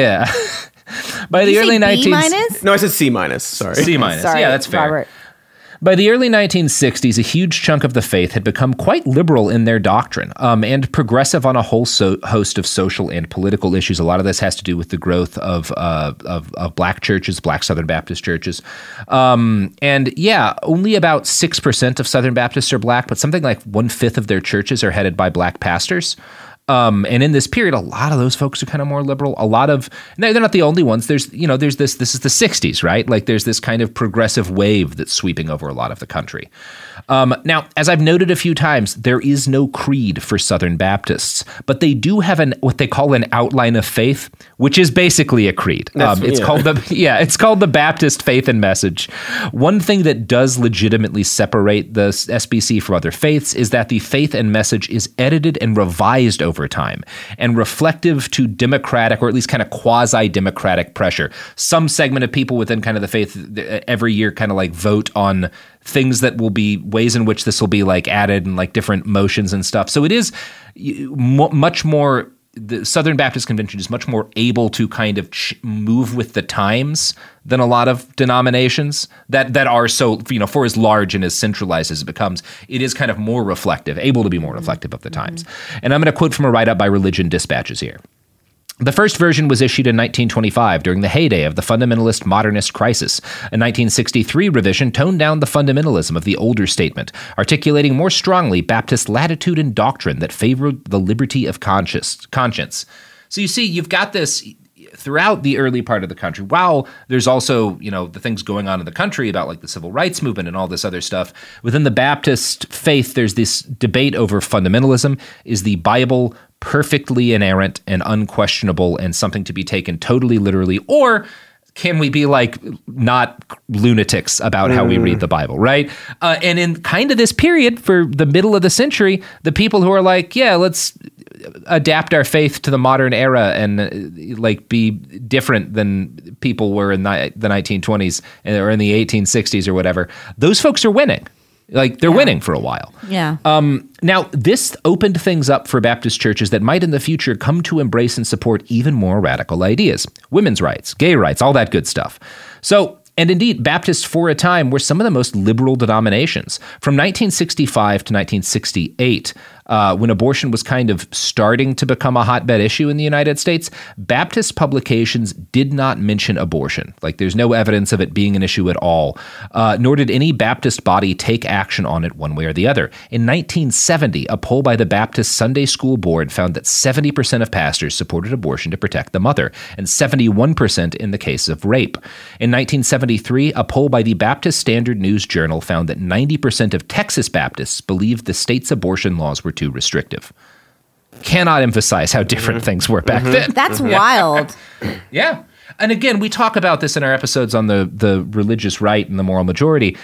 By the early 19s. No, I said C minus. Sorry. C minus. Sorry, yeah, that's fair. Robert. By the early 1960s, a huge chunk of the faith had become quite liberal in their doctrine and progressive on a whole host of social and political issues. A lot of this has to do with the growth of black churches, black Southern Baptist churches. And only about 6% of Southern Baptists are black, but something like 1/5 of their churches are headed by black pastors. And in this period, a lot of those folks are kind of more liberal. They're not the only ones. This is the 60s, right? There's this kind of progressive wave that's sweeping over a lot of the country. Now, as I've noted a few times, there is no creed for Southern Baptists, but they do have what they call an outline of faith, which is basically a creed. It's called the Baptist Faith and Message. One thing that does legitimately separate the SBC from other faiths is that the Faith and Message is edited and revised over time and reflective to democratic or at least kind of quasi-democratic pressure. Some segment of people within kind of the faith every year kind of vote on things that will be ways in which this will be added and different motions and stuff. So it is much more, the Southern Baptist Convention is much more able to kind of move with the times than a lot of denominations that are so, for as large and as centralized as it becomes, it is kind of more reflective, able to be more reflective of the times. And I'm going to quote from a write-up by Religion Dispatches here. The first version was issued in 1925 during the heyday of the fundamentalist modernist crisis. A 1963 revision toned down the fundamentalism of the older statement, articulating more strongly Baptist latitude and doctrine that favored the liberty of conscience. So you see, you've got this throughout the early part of the country, while there's also, the things going on in the country about like the civil rights movement and all this other stuff, within the Baptist faith, there's this debate over fundamentalism. Is the Bible perfectly inerrant and unquestionable and something to be taken totally literally, or can we be like not lunatics about how we read the Bible, right? And in kind of this period for the middle of the century, the people who are like, yeah, let's adapt our faith to the modern era and like be different than people were in the 1920s or in the 1860s or whatever, those folks are winning. Like they're winning for a while. Yeah. Now, this opened things up for Baptist churches that might in the future come to embrace and support even more radical ideas. Women's rights, gay rights, all that good stuff. So, and indeed, Baptists for a time were some of the most liberal denominations. From 1965 to 1968, when abortion was kind of starting to become a hotbed issue in the United States, Baptist publications did not mention abortion. Like there's no evidence of it being an issue at all, nor did any Baptist body take action on it one way or the other. In 1970, a poll by the Baptist Sunday School Board found that 70% of pastors supported abortion to protect the mother, and 71% in the case of rape. In 1973, a poll by the Baptist Standard News Journal found that 90% of Texas Baptists believed the state's abortion laws were too restrictive. Cannot emphasize how different things were back then. That's wild. Yeah. And again, we talk about this in our episodes on the religious right and the moral majority.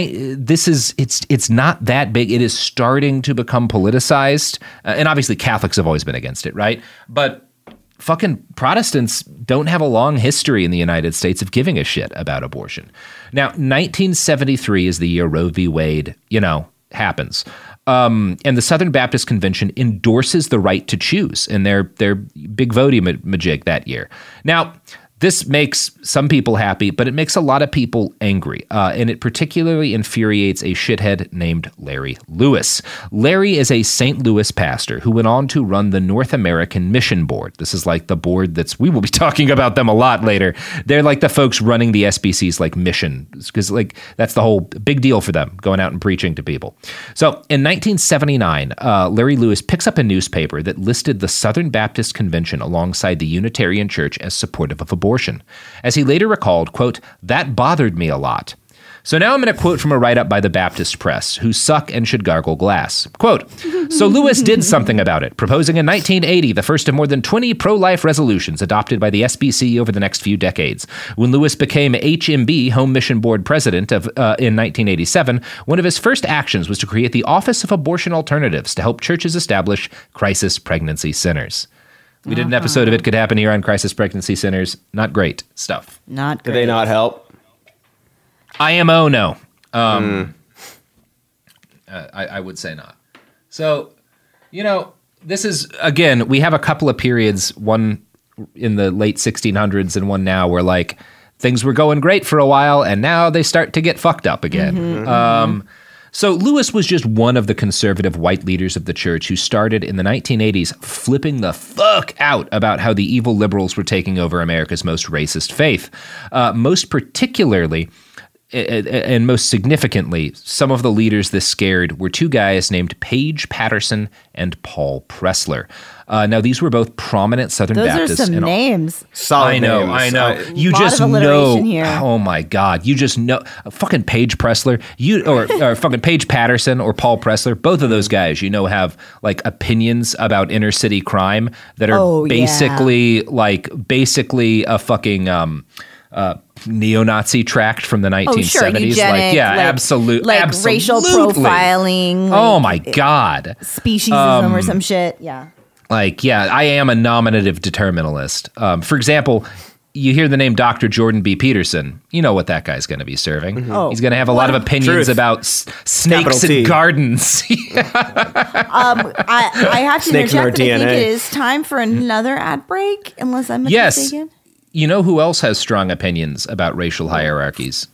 It's not that big. It is starting to become politicized. And obviously Catholics have always been against it, right? But fucking Protestants don't have a long history in the United States of giving a shit about abortion. Now, 1973 is the year Roe v. Wade, happens. And the Southern Baptist Convention endorses the right to choose in their big vote-a-majig that year. Now, this makes some people happy, but it makes a lot of people angry, and it particularly infuriates a shithead named Larry Lewis. Larry is a St. Louis pastor who went on to run the North American Mission Board. This is like the board we will be talking about them a lot later. They're like the folks running the SBC's like mission, because like that's the whole big deal for them, going out and preaching to people. So in 1979, Larry Lewis picks up a newspaper that listed the Southern Baptist Convention alongside the Unitarian Church as supportive of abortion. As he later recalled, quote, "That bothered me a lot." So now I'm going to quote from a write-up by the Baptist Press, who suck and should gargle glass. Quote, "So Lewis did something about it, proposing in 1980 the first of more than 20 pro-life resolutions adopted by the SBC over the next few decades. When Lewis became HMB, Home Mission Board president in 1987, one of his first actions was to create the Office of Abortion Alternatives to help churches establish crisis pregnancy centers." We did an episode of It Could Happen Here on crisis pregnancy centers. Not great stuff. Not great. Do they not help? IMO, no. I would say not. So, this is, again, we have a couple of periods, one in the late 1600s and one now where, like, things were going great for a while and now they start to get fucked up again. So Lewis was just one of the conservative white leaders of the church who started in the 1980s flipping the fuck out about how the evil liberals were taking over America's most racist faith. Most particularly, and most significantly, some of the leaders this scared were two guys named Paige Patterson and Paul Pressler. Now, these were both prominent Southern Baptists. Those are some names. I know. You just know. Oh my God! You just know. Fucking Paige Pressler, or fucking Paige Patterson or Paul Pressler. Both of those guys, have like opinions about inner city crime that are basically a fucking. Neo-Nazi tract from the 1970s. Absolutely. Racial profiling. Oh my God. Speciesism or some shit. Yeah. I am a nominative determinalist. For example, you hear the name Dr. Jordan B. Peterson, you know what that guy's going to be serving. He's going to have a lot of opinions about snakes and gardens. I have to interject. I think it is time for another ad break, unless I'm mistaken. You know who else has strong opinions about racial hierarchies?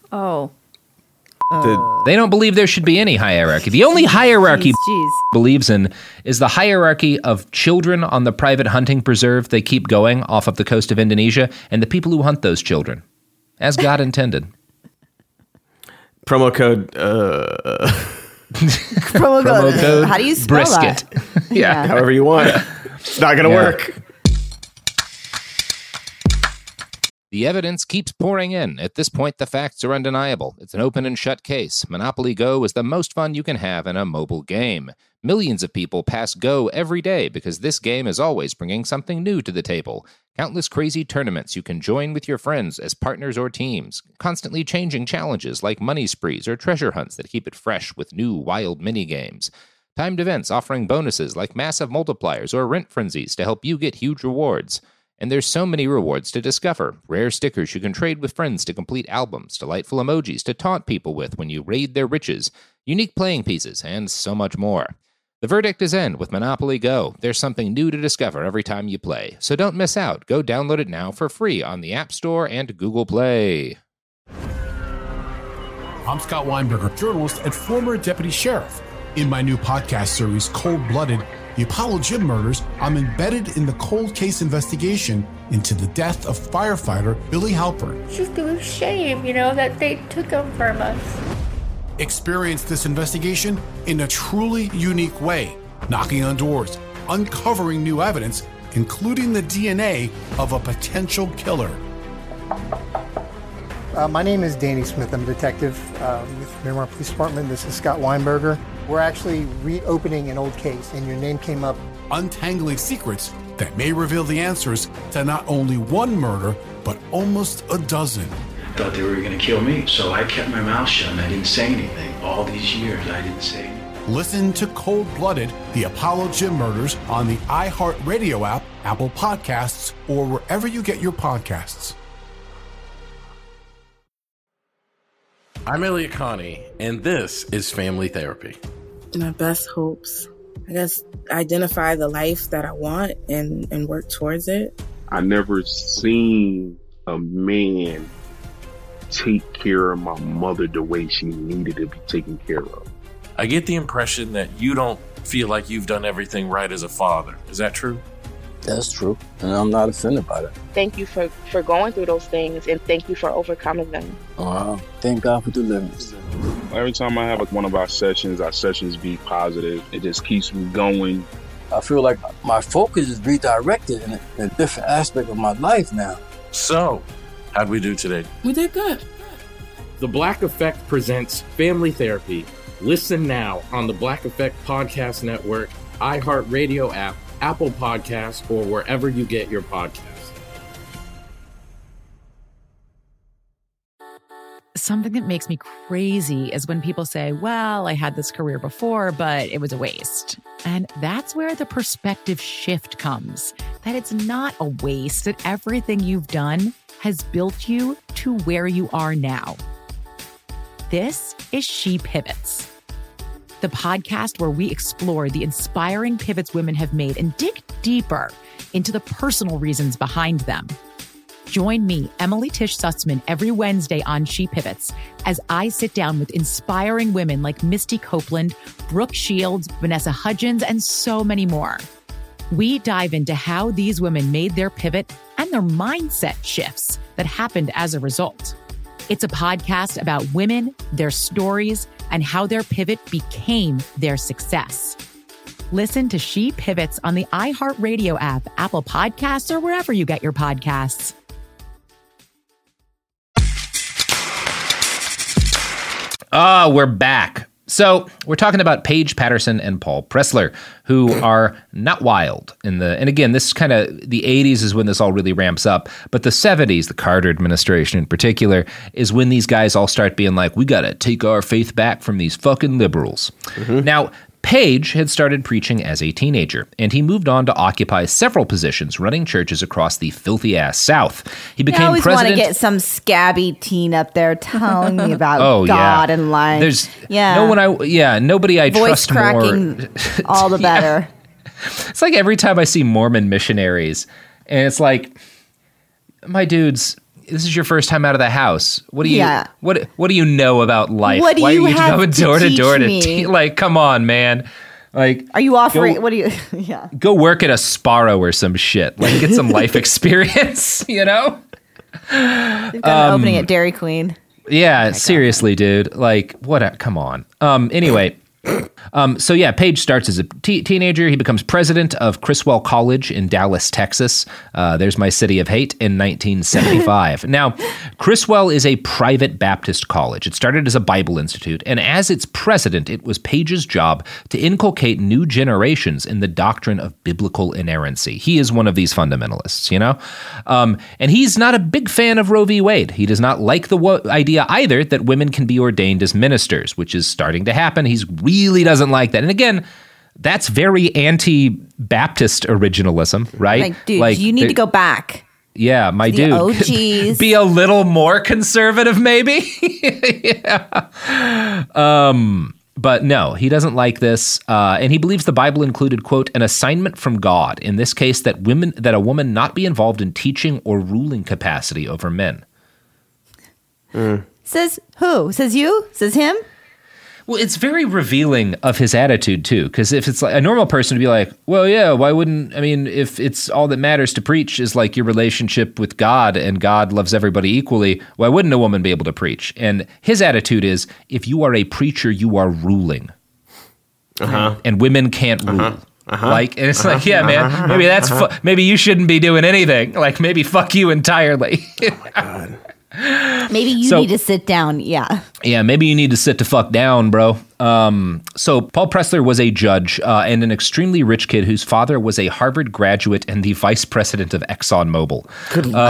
They don't believe there should be any hierarchy. The only hierarchy believes in is the hierarchy of children on the private hunting preserve they keep going off of the coast of Indonesia and the people who hunt those children, as God intended. Promo code... Promo code... How do you spell brisket. That? Yeah, however you want. It's not going to work. The evidence keeps pouring in. At this point, the facts are undeniable. It's an open and shut case. Monopoly Go is the most fun you can have in a mobile game. Millions of people pass Go every day because this game is always bringing something new to the table. Countless crazy tournaments you can join with your friends as partners or teams. Constantly changing challenges like money sprees or treasure hunts that keep it fresh with new wild mini-games. Timed events offering bonuses like massive multipliers or rent frenzies to help you get huge rewards. And there's so many rewards to discover. Rare stickers you can trade with friends to complete albums, delightful emojis to taunt people with when you raid their riches, unique playing pieces, and so much more. The verdict is in with Monopoly Go. There's something new to discover every time you play. So don't miss out. Go download it now for free on the App Store and Google Play. I'm Scott Weinberger, journalist and former deputy sheriff. In my new podcast series, Cold Blooded, The Apollo Gym Murders, I'm embedded in the cold case investigation into the death of firefighter Billy Halpern. It's just a shame, that they took him from us. Experience this investigation in a truly unique way, knocking on doors, uncovering new evidence, including the DNA of a potential killer. My name is Danny Smith. I'm a detective with Miramar Police Department. This is Scott Weinberger. We're actually reopening an old case, and your name came up. Untangling secrets that may reveal the answers to not only one murder, but almost a dozen. I thought they were going to kill me, so I kept my mouth shut and I didn't say anything. All these years, I didn't say anything. Listen to Cold Blooded, The Apollo Gym Murders on the iHeartRadio app, Apple Podcasts, or wherever you get your podcasts. I'm Elliot Connie, and this is Family Therapy. My best hopes, I guess, identify the life that I want and work towards it. I never seen a man take care of my mother the way she needed to be taken care of. I get the impression that you don't feel like you've done everything right as a father. Is that true? That's true, and I'm not offended by that. Thank you for going through those things, and thank you for overcoming them. Wow. Thank God for deliverance. Every time I have one of our sessions be positive. It just keeps me going. I feel like my focus is redirected in a different aspect of my life now. So, how'd we do today? We did good. The Black Effect presents Family Therapy. Listen now on the Black Effect Podcast Network, iHeartRadio app, Apple Podcasts, or wherever you get your podcasts. Something that makes me crazy is when people say, well, I had this career before, but it was a waste. And that's where the perspective shift comes, that it's not a waste, that everything you've done has built you to where you are now. This is She Pivots, the podcast where we explore the inspiring pivots women have made and dig deeper into the personal reasons behind them. Join me, Emily Tish Sussman, every Wednesday on She Pivots as I sit down with inspiring women like Misty Copeland, Brooke Shields, Vanessa Hudgens, and so many more. We dive into how these women made their pivot and their mindset shifts that happened as a result. It's a podcast about women, their stories, and how their pivot became their success. Listen to She Pivots on the iHeartRadio app, Apple Podcasts, or wherever you get your podcasts. We're back. So we're talking about Paige Patterson and Paul Pressler, who are not wild and again, this is kind of the 80s is when this all really ramps up, but the 70s, the Carter administration in particular, is when these guys all start being like, we got to take our faith back from these fucking liberals. Mm-hmm. Now, Paige had started preaching as a teenager, and he moved on to occupy several positions running churches across the filthy-ass South. He became I always president. want to get some scabby teen up there telling me about God and life. There's nobody I voice trust cracking, more. all the better. It's like every time I see Mormon missionaries, and it's like, my dudes, this is your first time out of the house. What do you what do you know about life? What do Why you are you have going to door to teach door me? like, come on, man. Like, are you offering? What do you? Yeah. Go work at a Sparrow or some shit. Like, get some life experience. You know. They've got an opening at Dairy Queen. Yeah, seriously, dude. Like, what? Come on. Anyway, So yeah, Page starts as a teenager. He becomes president of Criswell College in Dallas, Texas. There's my city of hate in 1975. Now, Criswell is a private Baptist college. It started as a Bible institute, and as its president, it was Page's job to inculcate new generations in the doctrine of biblical inerrancy. He is one of these fundamentalists, you know? And he's not a big fan of Roe v. Wade. He does not like the idea either that women can be ordained as ministers, which is starting to happen. He's really doesn't like that. And again, that's very anti-Baptist originalism, right? Like, dude, you need to go back. Yeah, my the dude. OGs. Be a little more conservative, maybe? Yeah. But no, he doesn't like this. And he believes the Bible included, quote, an assignment from God, in this case, that a woman not be involved in teaching or ruling capacity over men. Says who? Says you? Says him? Well, it's very revealing of his attitude, too, because if it's like a normal person would be like, well, yeah, why wouldn't, I mean, if it's all that matters to preach is like your relationship with God and God loves everybody equally, why wouldn't a woman be able to preach? And his attitude is, if you are a preacher, you are ruling. And women can't rule. Like, and it's like, yeah, man, maybe that's, maybe you shouldn't be doing anything. Like, maybe fuck you entirely. Oh my God. Maybe you need to sit down. Yeah. Yeah, maybe you need to sit the fuck down, bro. So Paul Pressler was a judge and an extremely rich kid whose father was a Harvard graduate and the vice president of ExxonMobil. Good Lord.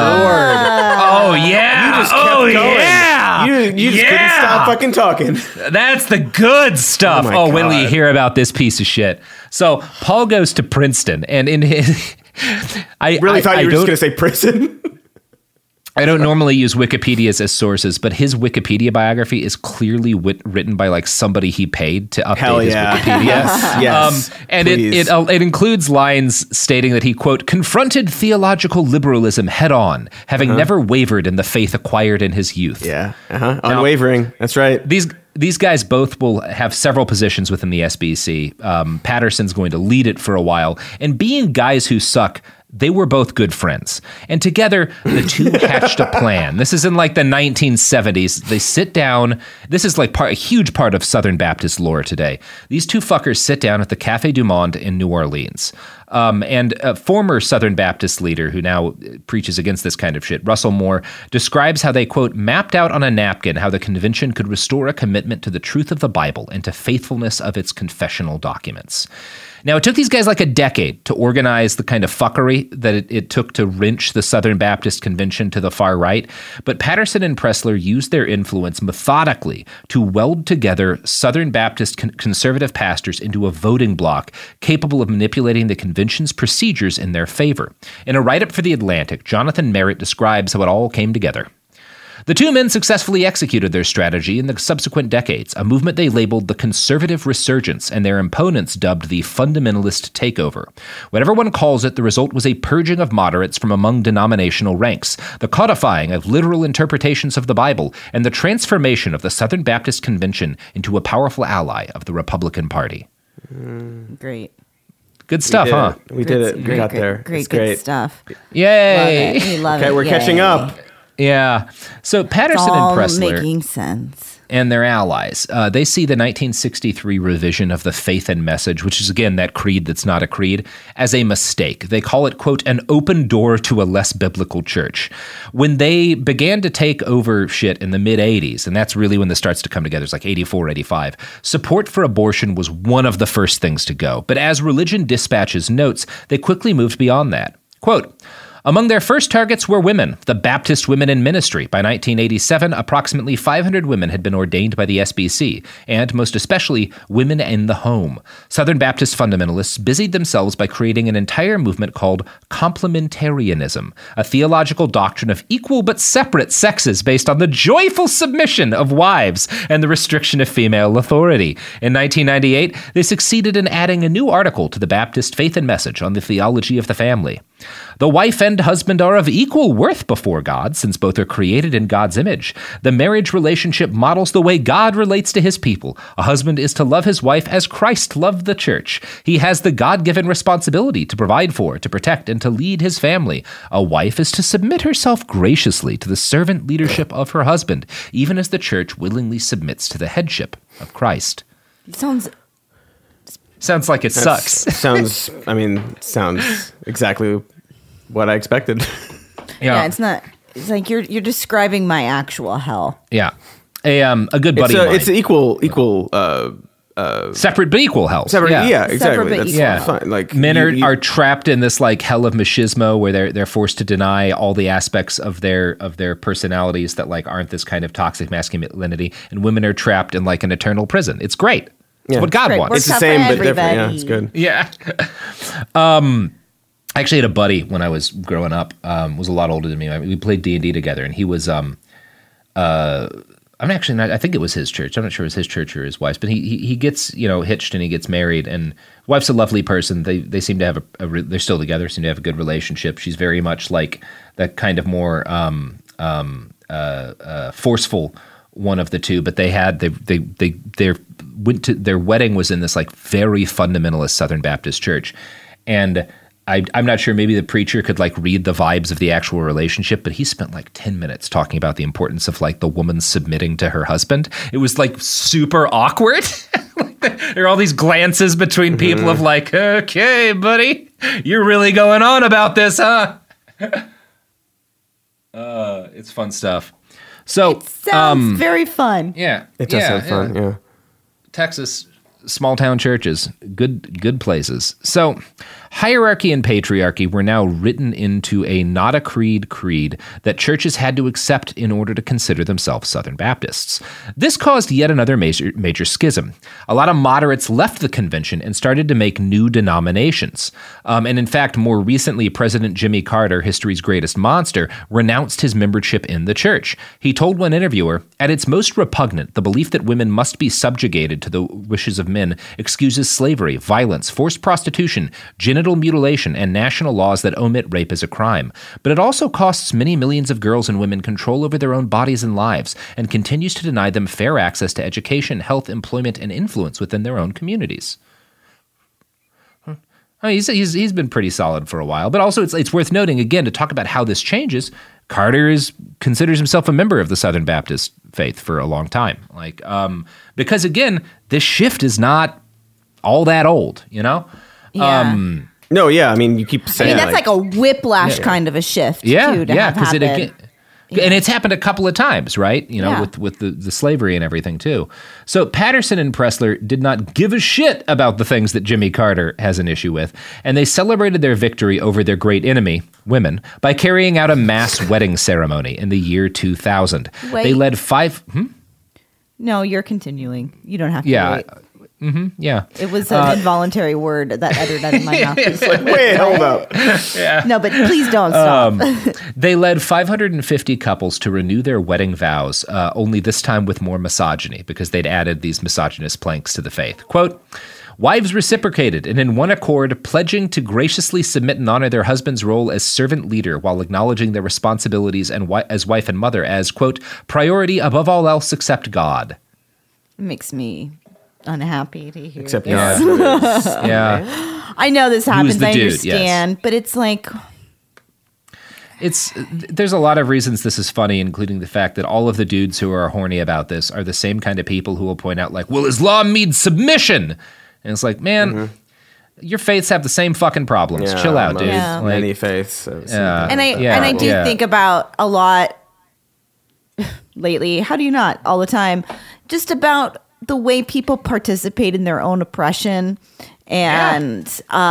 Oh, yeah. You just kept going. Yeah. You just couldn't stop fucking talking. That's the good stuff. Oh, wait till you hear about this piece of shit. So Paul goes to Princeton, and in his... I thought you were just going to say prison. I don't normally use Wikipedias as sources, but his Wikipedia biography is clearly written by like somebody he paid to update his Wikipedia. Yes. And it includes lines stating that he, quote, confronted theological liberalism head on, having never wavered in the faith acquired in his youth. Yeah. Unwavering. That's right. These guys both will have several positions within the SBC. Patterson's going to lead it for a while. And being guys who suck, they were both good friends. And together, the two hatched a plan. This is in like the 1970s. They sit down. This is like a huge part of Southern Baptist lore today. These two fuckers sit down at the Café du Monde in New Orleans. And a former Southern Baptist leader who now preaches against this kind of shit, Russell Moore, describes how they, quote, mapped out on a napkin how the convention could restore a commitment to the truth of the Bible and to faithfulness of its confessional documents. Now, it took these guys like a decade to organize the kind of fuckery that it took to wrench the Southern Baptist Convention to the far right, but Patterson and Pressler used their influence methodically to weld together Southern Baptist conservative pastors into a voting bloc capable of manipulating the convention's procedures in their favor. In a write-up for The Atlantic, Jonathan Merritt describes how it all came together. The two men successfully executed their strategy in the subsequent decades, a movement they labeled the conservative resurgence and their opponents dubbed the fundamentalist takeover. Whatever one calls it, the result was a purging of moderates from among denominational ranks, the codifying of literal interpretations of the Bible, and the transformation of the Southern Baptist Convention into a powerful ally of the Republican Party. Great. Good stuff, huh? We did it. We got there. Great stuff. Yay! Love it. We love Okay, it. we're catching up. Yeah. So Patterson It's all and Pressler making sense. and their allies, they see the 1963 revision of the Faith and Message, which is, again, that creed that's not a creed, as a mistake. They call it, quote, an open door to a less biblical church. When they began to take over shit in the mid-'80s, and that's really when this starts to come together, it's like 84, 85, support for abortion was one of the first things to go. But as Religion Dispatches notes, they quickly moved beyond that. Quote, among their first targets were women, the Baptist Women in Ministry. By 1987, approximately 500 women had been ordained by the SBC, and most especially, women in the home. Southern Baptist fundamentalists busied themselves by creating an entire movement called complementarianism, a theological doctrine of equal but separate sexes based on the joyful submission of wives and the restriction of female authority. In 1998, they succeeded in adding a new article to the Baptist Faith and Message on the theology of the family. The wife and husband are of equal worth before God, since both are created in God's image. The marriage relationship models the way God relates to his people. A husband is to love his wife as Christ loved the church. He has the God-given responsibility to provide for, to protect, and to lead his family. A wife is to submit herself graciously to the servant leadership of her husband, even as the church willingly submits to the headship of Christ. Sounds like it sucks. Sounds exactly what I expected. Yeah, it's not. It's like you're describing my actual hell. Yeah, a good buddy. It's equal. Separate but equal hell. Separate, yeah, exactly. That's fine. Like men are trapped in this like hell of machismo where they're forced to deny all the aspects of their personalities that like aren't this kind of toxic masculinity, and women are trapped in like an eternal prison. It's great. It's what God wants. It's the same but different. Yeah, it's good. Yeah. I actually had a buddy when I was growing up. Was a lot older than me. We played D&D together, and he was I'm actually not. I think it was his church. I'm not sure it was his church or his wife's, but he gets hitched and he gets married. And wife's a lovely person. They seem to have they're still together. Seem to have a good relationship. She's very much like that kind of more forceful one of the two. But their wedding was in this like very fundamentalist Southern Baptist church, and I'm not sure, maybe the preacher could like read the vibes of the actual relationship, but he spent like 10 minutes talking about the importance of like the woman submitting to her husband. It was like super awkward. There are all these glances between people of like, okay, buddy, you're really going on about this, huh? It's fun stuff. So it sounds very fun. Yeah. It does sound fun, yeah. Texas, small town churches, good places. So hierarchy and patriarchy were now written into a not a creed that churches had to accept in order to consider themselves Southern Baptists. This caused yet another major schism. A lot of moderates left the convention and started to make new denominations. And in fact, more recently, President Jimmy Carter, history's greatest monster, renounced his membership in the church. He told one interviewer, "At its most repugnant, the belief that women must be subjugated to the wishes of men excuses slavery, violence, forced prostitution, genital mutilation, and national laws that omit rape as a crime. But it also costs many millions of girls and women control over their own bodies and lives, and continues to deny them fair access to education, health, employment, and influence within their own communities." I mean, he's been pretty solid for a while, but also it's worth noting, again, to talk about how this changes. Carter considers himself a member of the Southern Baptist faith for a long time. Like, because again, this shift is not all that old, Yeah. No, yeah. I mean, you keep saying that's like a whiplash kind of a shift. Yeah, too, to yeah, have because happen. and it's happened a couple of times, right? With the slavery and everything too. So Patterson and Pressler did not give a shit about the things that Jimmy Carter has an issue with, and they celebrated their victory over their great enemy, women, by carrying out a mass wedding ceremony in the year 2000. Wait. They led 5. No, you're continuing. You don't have to Yeah. wait. Yeah. It was an involuntary word that uttered out of my mouth. It's like, wait, hold up. Yeah. No, but please don't stop. They led 550 couples to renew their wedding vows, only this time with more misogyny, because they'd added these misogynist planks to the faith. Quote, "Wives reciprocated and in one accord, pledging to graciously submit and honor their husband's role as servant leader while acknowledging their responsibilities and as wife and mother as, quote, priority above all else except God." It makes me unhappy to hear Except this. God. Yeah. I know this happens. the I dude? understand, but it's like there's a lot of reasons this is funny, including the fact that all of the dudes who are horny about this are the same kind of people who will point out like, well, Islam means submission. And it's like, man, your faiths have the same fucking problems. Yeah, Chill out, dude. Yeah. Like, Many faiths. and I do think about a lot lately. How do you not? All the time. Just about the way people participate in their own oppression and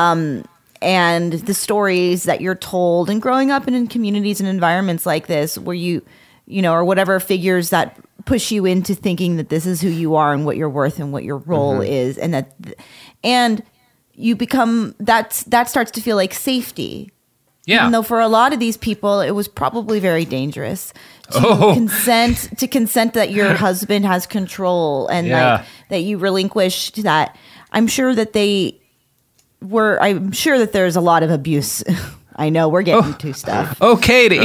the stories that you're told, and growing up in communities and environments like this where you know, or whatever figures that push you into thinking that this is who you are and what you're worth and what your role is, and you become that starts to feel like safety. Yeah. Even though for a lot of these people, it was probably very dangerous to consent that your husband has control and like that you relinquished that. I'm sure that there's a lot of abuse. I know we're getting to stuff. Oh, Katie.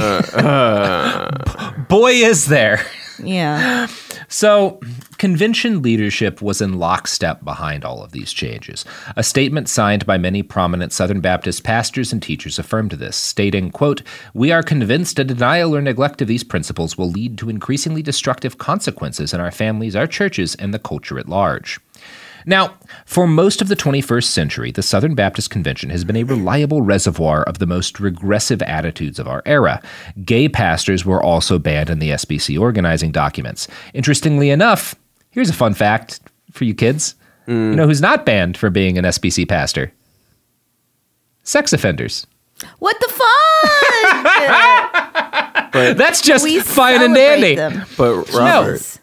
Boy, is there. Yeah. So, convention leadership was in lockstep behind all of these changes. A statement signed by many prominent Southern Baptist pastors and teachers affirmed this, stating, quote, "We are convinced a denial or neglect of these principles will lead to increasingly destructive consequences in our families, our churches, and the culture at large." Now, for most of the 21st century, the Southern Baptist Convention has been a reliable reservoir of the most regressive attitudes of our era. Gay pastors were also banned in the SBC organizing documents. Interestingly enough, here's a fun fact for you kids. You know who's not banned for being an SBC pastor? Sex offenders. What the fuck? But that's just fine and dandy. But Robert,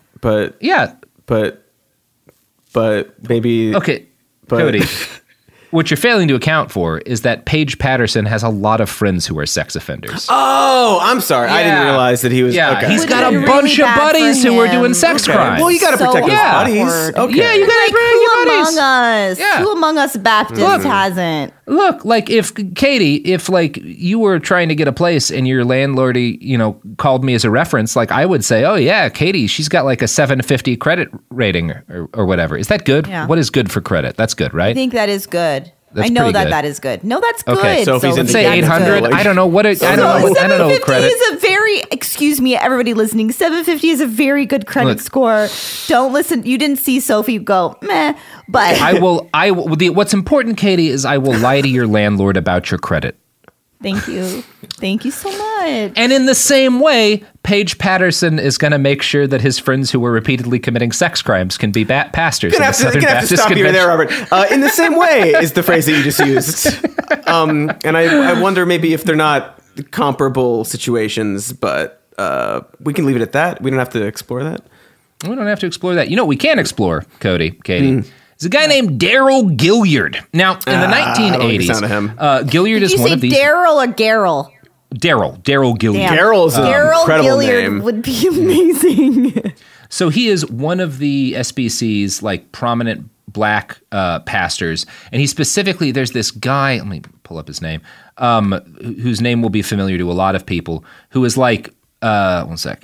but maybe okay, Cody. What you're failing to account for is that Paige Patterson has a lot of friends who are sex offenders. Oh, I'm sorry. I didn't realize that he was. Yeah, okay. he's got a bunch of buddies who are doing sex crimes. Well, you got to protect those buddies. Okay. Yeah, you got to protect your buddies. Who among us? Yeah. Who among us Baptists hasn't? Look, like if Katie, if like you were trying to get a place and your landlord, called me as a reference, like I would say, oh yeah, Katie, she's got like a 750 credit rating or whatever. Is that good? Yeah. What is good for credit? That's good, right? I think that is good. That's I know pretty that good. that is good. No, that's good. Okay, so if he's Sophie, say 800, I don't know what it, I don't know. I don't know credit. is a very, excuse me, everybody listening. 750 is a very good credit score. Don't listen. You didn't see Sophie go meh, but what's important, Katie, is I will lie to your landlord about your credit. Thank you. Thank you so much. And in the same way, Paige Patterson is going to make sure that his friends who were repeatedly committing sex crimes can be pastors. You're going to have to stop you there, Robert. In the same way is the phrase that you just used. And I wonder maybe if they're not comparable situations, but we can leave it at that. We don't have to explore that. We don't have to explore that. You know what we can explore, Katie? There's a guy named Daryl Gilliard. Now, in the 1980s, I don't like the sound of him. Gilliard is one of these. Daryl or Garrel? Daryl Gilliard. Daryl's an incredible name. Would be amazing. So he is one of the SBC's like prominent black pastors, and he specifically, there's this guy. Let me pull up his name, whose name will be familiar to a lot of people. Who is like, one sec.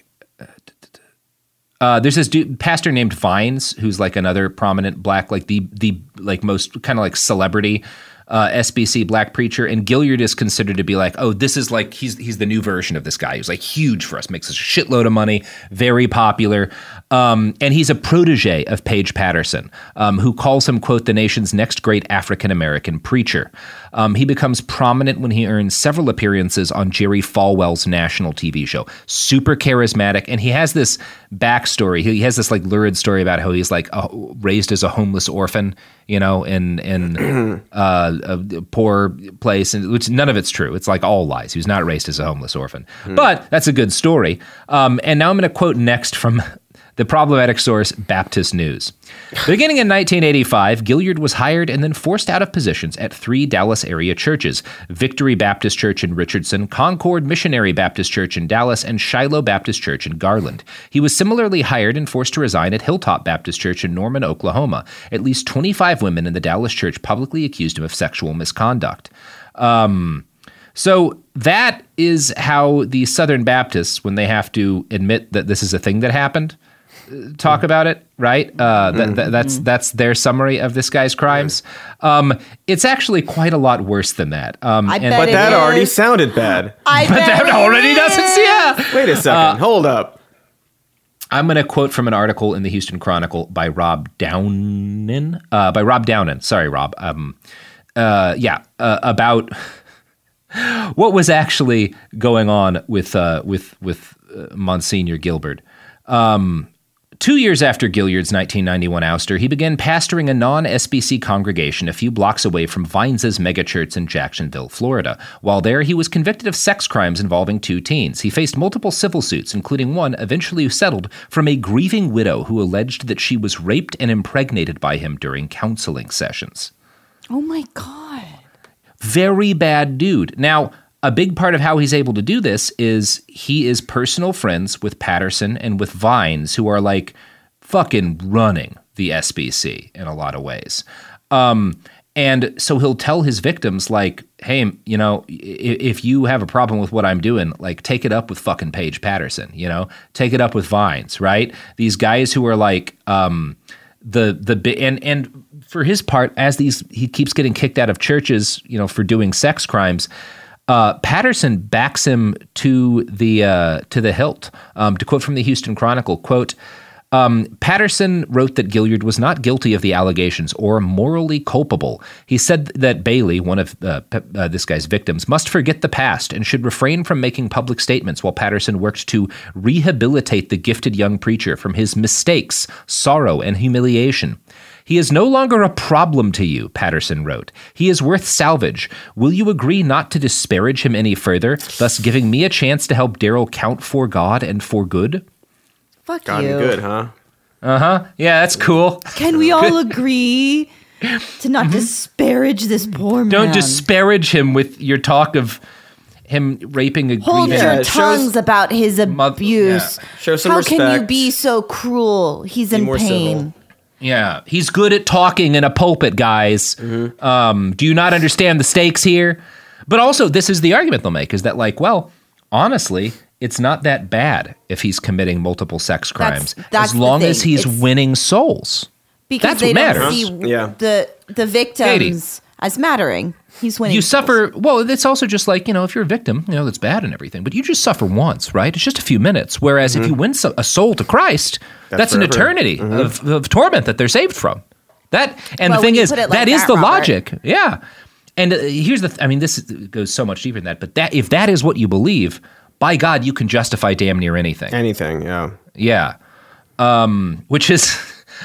There's this pastor named Vines, who's like another prominent black, like the like most kind of like celebrity SBC black preacher, and Gilliard is considered to be like, oh, this is like he's the new version of this guy. He's like huge for us, makes a shitload of money, very popular, and he's a protege of Paige Patterson, who calls him, quote, the nation's next great African American preacher. He becomes prominent when he earns several appearances on Jerry Falwell's national TV show. Super charismatic, and he has this backstory. He has this like lurid story about how he's like raised as a homeless orphan, in a poor place, and which none of it's true. It's like all lies. He was not raised as a homeless orphan, but that's a good story. And now I'm going to quote next from the problematic source, Baptist News. Beginning in 1985, Gilliard was hired and then forced out of positions at 3 Dallas area churches: Victory Baptist Church in Richardson, Concord Missionary Baptist Church in Dallas, and Shiloh Baptist Church in Garland. He was similarly hired and forced to resign at Hilltop Baptist Church in Norman, Oklahoma. At least 25 women in the Dallas church publicly accused him of sexual misconduct. So that is how the Southern Baptists, when they have to admit that this is a thing that happened, talk about it, right? That's their summary of this guy's crimes. It's actually quite a lot worse than that. But that already sounded bad. That already doesn't. Yeah. Wait a second. Hold up. I'm going to quote from an article in the Houston Chronicle by Rob Downen. Sorry, Rob. About what was actually going on with Monsignor Gilbert. 2 years after Gilliard's 1991 ouster, he began pastoring a non-SBC congregation a few blocks away from Vines's megachurch in Jacksonville, Florida. While there, he was convicted of sex crimes involving 2 teens. He faced multiple civil suits, including one eventually settled from a grieving widow who alleged that she was raped and impregnated by him during counseling sessions. Oh my God. Very bad dude. Now, a big part of how he's able to do this is he is personal friends with Patterson and with Vines, who are like fucking running the SBC in a lot of ways. And so he'll tell his victims like, hey, if you have a problem with what I'm doing, like take it up with fucking Paige Patterson, take it up with Vines, right? These guys who are like, and for his part, as he keeps getting kicked out of churches, for doing sex crimes, Patterson backs him to the hilt. To quote from the Houston Chronicle, quote, Patterson wrote that Gilliard was not guilty of the allegations or morally culpable. He said that Bailey, one of this guy's victims, must forget the past and should refrain from making public statements while Patterson worked to rehabilitate the gifted young preacher from his mistakes, sorrow, and humiliation. He is no longer a problem to you, Patterson wrote. He is worth salvage. Will you agree not to disparage him any further, thus giving me a chance to help Daryl count for God and for good? Fuck God you. and good, huh? Uh-huh. Yeah, that's cool. Can we all agree to not disparage this poor man? Don't disparage him with your talk of him raping a Hold grieving. your tongues about his abuse. Show some How respect. can you be so cruel? He's in more pain. civil. Yeah, he's good at talking in a pulpit, guys. Do you not understand the stakes here? But also, this is the argument they'll make, is that, like, well, honestly, it's not that bad if he's committing multiple sex crimes, That's as long the as thing. he's It's- winning souls. Because That's they what don't matters. see the victims as mattering. He's winning. You suffer, well, it's also just like, if you're a victim, that's bad and everything, but you just suffer once, right? It's just a few minutes. Whereas if you win a soul to Christ, that's an forever. eternity of torment that they're saved from. And Well, the when thing you is, put it like that is that, the Robert. logic. Yeah. And here's this goes so much deeper than that, but if that is what you believe, by God, you can justify damn near anything. Anything, yeah. Yeah. Which is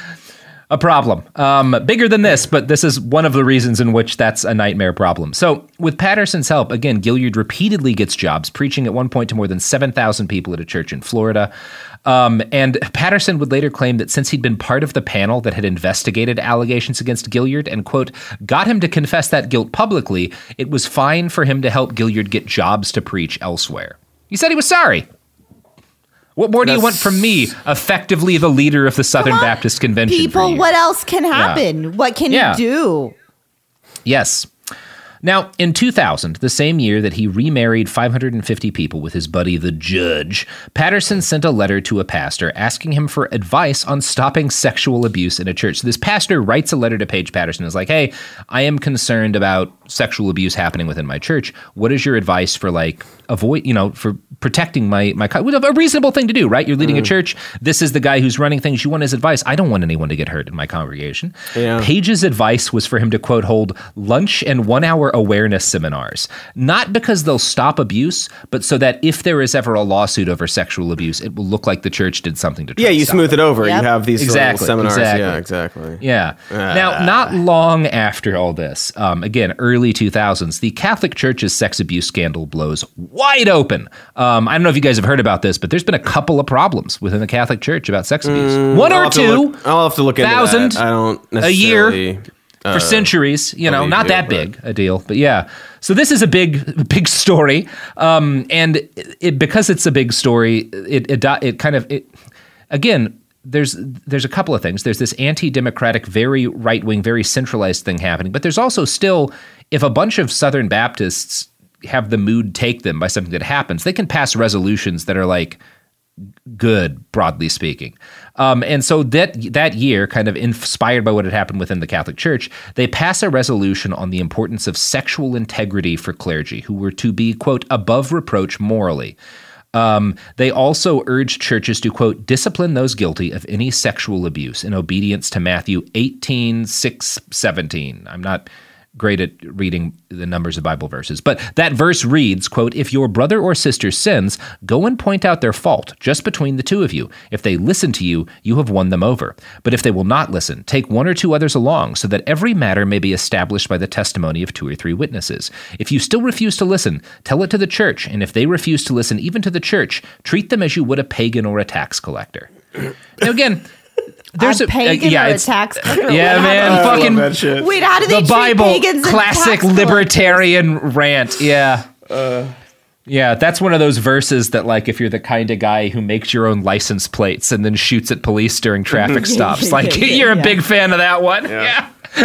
a problem. Bigger than this, but this is one of the reasons in which that's a nightmare problem. So with Patterson's help, again, Gilliard repeatedly gets jobs, preaching at one point to more than 7,000 people at a church in Florida. And Patterson would later claim that since he'd been part of the panel that had investigated allegations against Gilliard and, quote, got him to confess that guilt publicly, it was fine for him to help Gilliard get jobs to preach elsewhere. He said he was sorry. What more do you want from me, effectively the leader of the Southern Baptist Convention? People, what else can happen? What can you do? Yes. Now, in 2000, the same year that he remarried 550 people with his buddy, the judge, Patterson sent a letter to a pastor asking him for advice on stopping sexual abuse in a church. So this pastor writes a letter to Paige Patterson and is like, hey, I am concerned about sexual abuse happening within my church. What is your advice for for protecting my a reasonable thing to do, right? You're leading a church. This is the guy who's running things. You want his advice. I don't want anyone to get hurt in my congregation. Yeah. Paige's advice was for him to, quote, hold lunch and 1 hour awareness seminars, not because they'll stop abuse, but so that if there is ever a lawsuit over sexual abuse, it will look like the church did something to try to you stop smooth it over. Yep. You have these little seminars. Exactly. Yeah, exactly. Yeah. Now, not long after all this, again, early 2000s, the Catholic Church's sex abuse scandal blows wide open. I don't know if you guys have heard about this, but there's been a couple of problems within the Catholic Church about sex abuse. One or two. I'll have to look into thousand that. I don't a year necessarily for centuries. Not that big but a deal, but yeah. So this is a big story, and because it's a big story, again. There's a couple of things. There's this anti-democratic, very right-wing, very centralized thing happening, but there's also still, if a bunch of Southern Baptists have the mood take them by something that happens, they can pass resolutions that are like good, broadly speaking. And so that year, kind of inspired by what had happened within the Catholic Church, they pass a resolution on the importance of sexual integrity for clergy who were to be, quote, above reproach morally. They also urged churches to, quote, discipline those guilty of any sexual abuse in obedience to Matthew 18:6-17. I'm not great at reading the numbers of Bible verses, but that verse reads, quote, if your brother or sister sins, go and point out their fault just between the two of you. If they listen to you, you have won them over. But if they will not listen, take one or two others along so that every matter may be established by the testimony of 2 or 3 witnesses. If you still refuse to listen, tell it to the church. And if they refuse to listen even to the church, treat them as you would a pagan or a tax collector. Now again, there's a pagan or a tax collector. Yeah, man, fucking that shit. Wait, how do they the treat Bible pagans and classic tax libertarian rant. Yeah. Yeah, that's one of those verses that, like, if you're the kind of guy who makes your own license plates and then shoots at police during traffic stops, like, you're a big fan of that one. Yeah.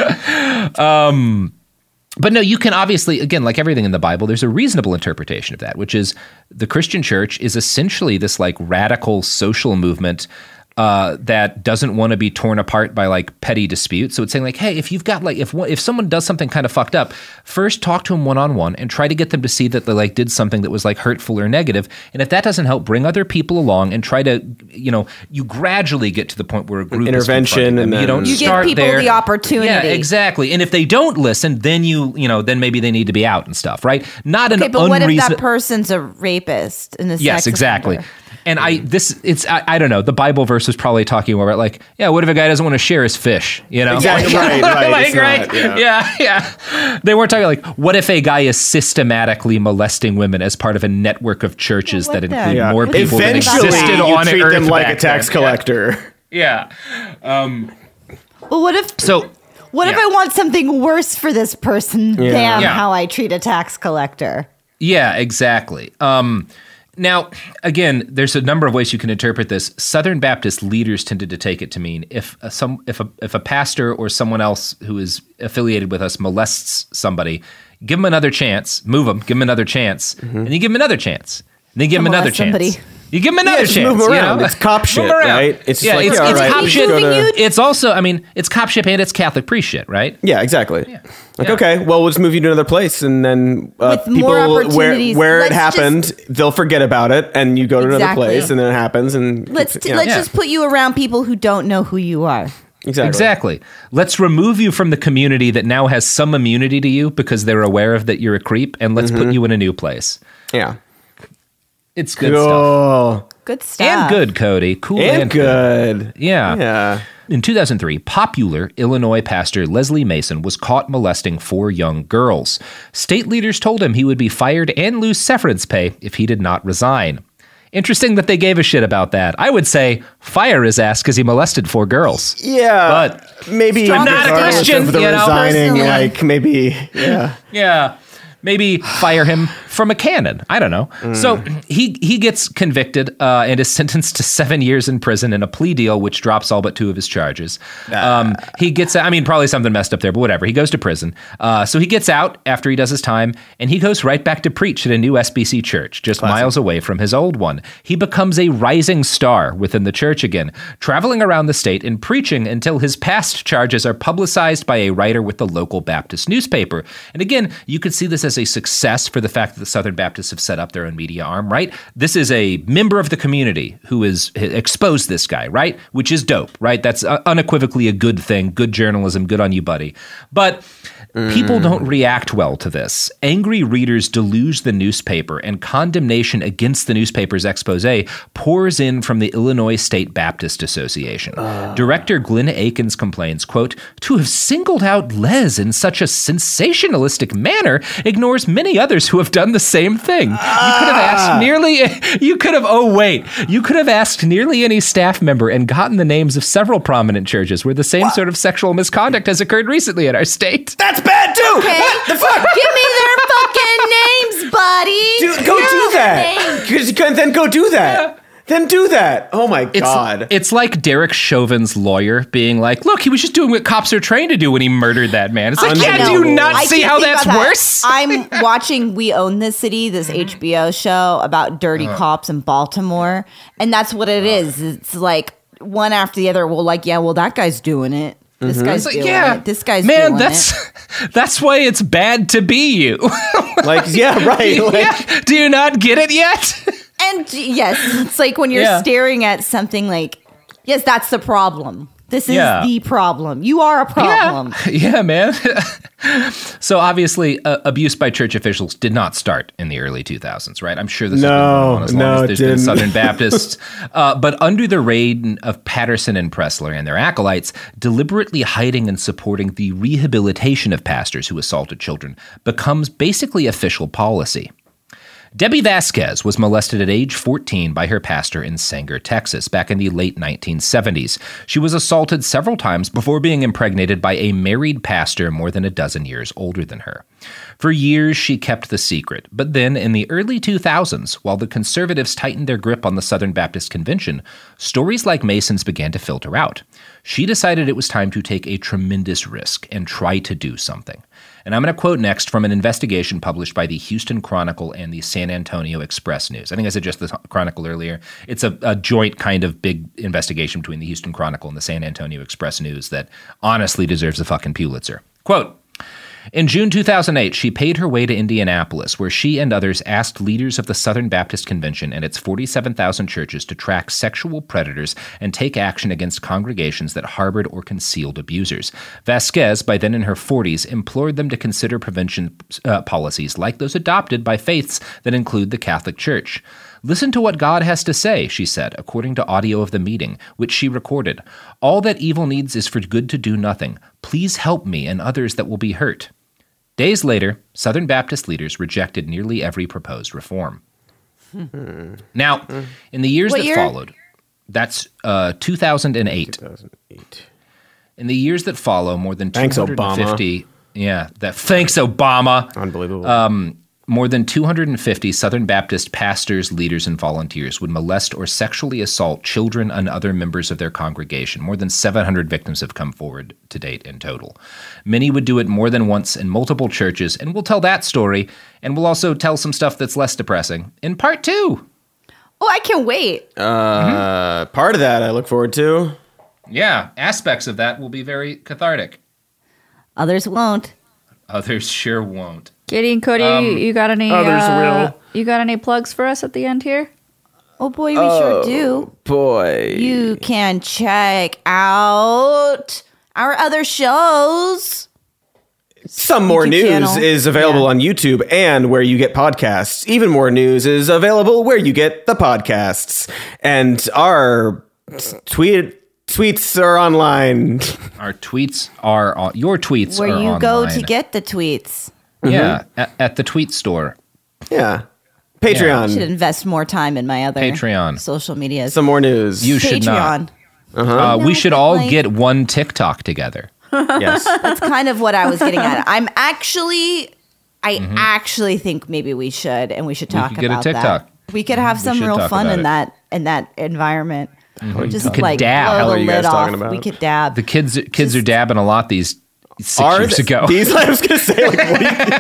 But no, you can obviously, again, like everything in the Bible, there's a reasonable interpretation of that, which is the Christian church is essentially this, like, radical social movement that doesn't want to be torn apart by like petty disputes. So it's saying like, hey, if you've got like, if someone does something kind of fucked up, first talk to them one-on-one and try to get them to see that they like did something that was like hurtful or negative. And if that doesn't help, bring other people along and try to, you gradually get to the point where a group intervention, and you don't you start give people there. the opportunity. Yeah, exactly. And if they don't listen, then then maybe they need to be out and stuff, right? Not Okay, an but what if unreason- that person's a rapist and a Yes, sex exactly. offender? And I don't know. The Bible verse was probably talking about like, yeah, what if a guy doesn't want to share his fish? Exactly. Right. Like, It's right? not, Yeah. They weren't talking like, what if a guy is systematically molesting women as part of a network of churches that include more people than Eventually, existed you on treat Earth them like a back tax then. collector. Yeah. Well, what if I want something worse for this person than how I treat a tax collector? Yeah, exactly. Now, again, there's a number of ways you can interpret this. Southern Baptist leaders tended to take it to mean if a pastor or someone else who is affiliated with us molests somebody, give them another chance, move them, give them another chance, and you give them another chance, and then give them another chance. Somebody. You give them another just chance. move 'em around. You know? It's cop shit, Move 'em around. right? It's just yeah, like, it's all right, cop just shit. go to- It's also, it's cop shit and it's Catholic priest shit, right? Yeah, exactly. Like, okay, well, we'll just move you to another place, and then With people more opportunities. where it Let's happened, they'll forget about it, and you go to another Exactly. place, and then it happens, and Let's just put you around people who don't know who you are. Exactly. Let's remove you from the community that now has some immunity to you because they're aware of that you're a creep, and let's put you in a new place. Yeah. It's good stuff. Good stuff. And good, Cody. Cool And good. Yeah. Yeah. In 2003, popular Illinois pastor Leslie Mason was caught molesting 4 young girls. State leaders told him he would be fired and lose severance pay if he did not resign. Interesting that they gave a shit about that. I would say fire his ass because he molested 4 girls. Yeah. But maybe I'm not a regardless Christian, of the you know, resigning, personally. like, maybe, yeah. Yeah. Maybe fire him from a cannon. I don't know. So he gets convicted and is sentenced to 7 years in prison in a plea deal, which drops all but 2 of his charges. He gets, probably something messed up there, but whatever. He goes to prison. So he gets out after he does his time, and he goes right back to preach at a new SBC church, just miles away from his old one. He becomes a rising star within the church again, traveling around the state and preaching until his past charges are publicized by a writer with the local Baptist newspaper. And again, you could see this as a success for the fact that the Southern Baptists have set up their own media arm, right? This is a member of the community who has exposed this guy, right? Which is dope, right? That's unequivocally a good thing. Good journalism. Good on you, buddy. But people don't react well to this. Angry readers deluge the newspaper, and condemnation against the newspaper's expose pours in from the Illinois State Baptist Association. Director Glenn Akins complains, quote, "To have singled out Les in such a sensationalistic manner ignores many others who have done the same thing. You could have asked nearly any staff member and gotten the names of several prominent churches where the same sort of sexual misconduct has occurred recently in our state." That's bad too. Okay. What the fuck? Give me their fucking names, buddy. Go do that. Then go do that. Yeah. Then do that. Oh my God. It's like Derek Chauvin's lawyer being like, look, he was just doing what cops are trained to do when he murdered that man. It's like, do you not see how that's worse? I'm watching We Own This City, this HBO show about dirty cops in Baltimore. And that's what it is. It's like one after the other. Well, like, yeah, well, that guy's doing it. This guy's It's like, doing yeah, it. This guy's man, doing that's why it's bad to be you. Like, yeah, right. Like, yeah. Do you not get it yet? And yes, it's like when you're staring at something like, yes, that's the problem. This is the problem. You are a problem. Yeah, man. So obviously, abuse by church officials did not start in the early 2000s, right? I'm sure this has been going on as long as there's been Southern Baptists. But under the reign of Patterson and Pressler and their acolytes, deliberately hiding and supporting the rehabilitation of pastors who assaulted children becomes basically official policy. Debbie Vasquez was molested at age 14 by her pastor in Sanger, Texas, back in the late 1970s. She was assaulted several times before being impregnated by a married pastor more than a dozen years older than her. For years, she kept the secret, but then in the early 2000s, while the conservatives tightened their grip on the Southern Baptist Convention, stories like Mason's began to filter out. She decided it was time to take a tremendous risk and try to do something. And I'm going to quote next from an investigation published by the Houston Chronicle and the San Antonio Express News. I think I said just the Chronicle earlier. It's a joint kind of big investigation between the Houston Chronicle and the San Antonio Express News that honestly deserves a fucking Pulitzer. Quote, in June 2008, she paid her way to Indianapolis, where she and others asked leaders of the Southern Baptist Convention and its 47,000 churches to track sexual predators and take action against congregations that harbored or concealed abusers. Vasquez, by then in her 40s, implored them to consider prevention policies like those adopted by faiths that include the Catholic Church. Listen to what God has to say, she said, according to audio of the meeting, which she recorded. All that evil needs is for good to do nothing. Please help me and others that will be hurt. Days later, Southern Baptist leaders rejected nearly every proposed reform. Now, in the years followed, that's 2008. In the years that follow, more than 250. Obama. Yeah, thanks, Obama. Unbelievable. More than 250 Southern Baptist pastors, leaders, and volunteers would molest or sexually assault children and other members of their congregation. More than 700 victims have come forward to date in total. Many would do it more than once in multiple churches, and we'll tell that story, and we'll also tell some stuff that's less depressing in part 2. Oh, I can't wait. Part of that I look forward to. Yeah, aspects of that will be very cathartic. Others won't. Others sure won't. Katie and Cody, you got any? Others will. You got any plugs for us at the end here? Oh boy, we sure do. Boy, you can check out our other shows. Some More YouTube News channel. is available on YouTube and where you get podcasts. Even More News is available where you get the podcasts. And our tweets are online. Our tweets are on. Your tweets where are you online. go to get the tweets. Yeah, at the tweet store. Yeah. Patreon. I should invest more time in my other Patreon. social media. Some More News. You should Patreon. not. We should all get one TikTok together. Yes. That's kind of what I was getting at. I actually think maybe we should, and we should talk could get a about TikTok. that. We could have some should real talk fun about in that environment. Just We could like dab. blow What are the you guys lid talking off. about? We could dab. The kids are dabbing a lot these 6 years ago. I was going to say, like, what do you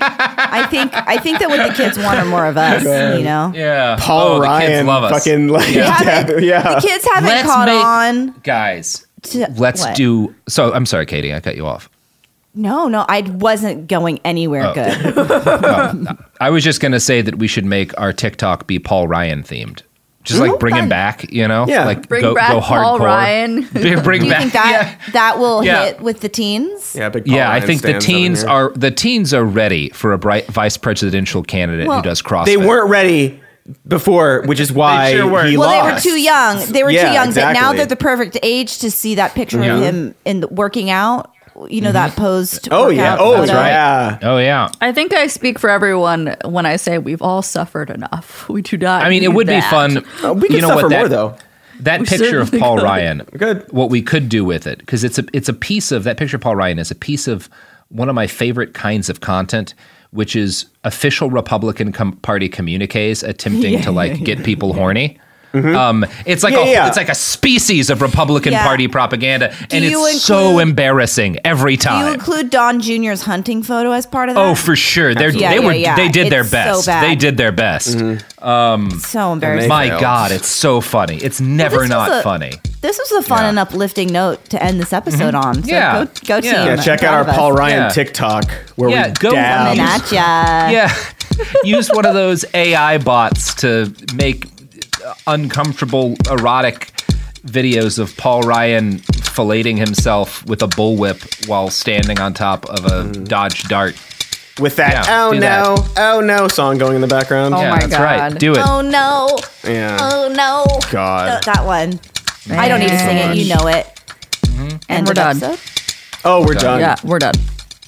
I think that what the kids want are more of us, you know? Yeah. Paul the kids Ryan love us. fucking like dab, The kids haven't caught on. Guys, to- let's what? do. So I'm sorry, Katie, I cut you off. No, I wasn't going anywhere good. I was just going to say that we should make our TikTok be Paul Ryan themed. Just like bring him back, you know? Yeah. Like Bring go back hardcore. Paul Ryan. Bring Do you back. think that will Yeah. hit with the teens? Yeah, big Paul Yeah, I Ryan think the stands over here. teens are ready for a bright vice presidential candidate Well, who does CrossFit. They weren't ready before, which is why They sure weren't. he Well, lost. they were too young. They were Yeah, too young, but now exactly. they're the perfect age to see that picture of him working out. You know, that posed. Oh yeah, workout oh photo. yeah. Oh yeah. I think I speak for everyone when I say we've all suffered enough. We do not. I mean, it need would be that. fun. We can you know suffer what, more though. That We picture of certainly Paul could. Ryan, Good. what we could do with it, because it's a piece of that picture of Paul Ryan is a piece of one of my favorite kinds of content, which is official Republican Party communiques attempting to like get people horny. It's like it's like a species of Republican Yeah. Party propaganda, and you it's so include- embarrassing every Do you time. include Don Jr.'s hunting photo as part of that? Oh, for sure. They did their It's so best. bad. They did their best. So embarrassing. My failed. God, it's so funny. It's never this not was a- funny. This was a fun and uplifting note to end this episode on. So Yeah. go team. Yeah. Yeah, check I'm out our proud of Paul us. Ryan Yeah. TikTok where Yeah, we go Coming dab. at ya. Yeah. Use one of those AI bots to make uncomfortable erotic videos of Paul Ryan filleting himself with a bullwhip while standing on top of a Dodge Dart. With that Yeah, do that. oh no song going in the background. Oh Yeah, my that's God. right. Do it. Oh no. Yeah. Oh no. God. That one. I don't need to sing it. You know it. And we're of done. episode? Oh, we're done. Yeah, we're done.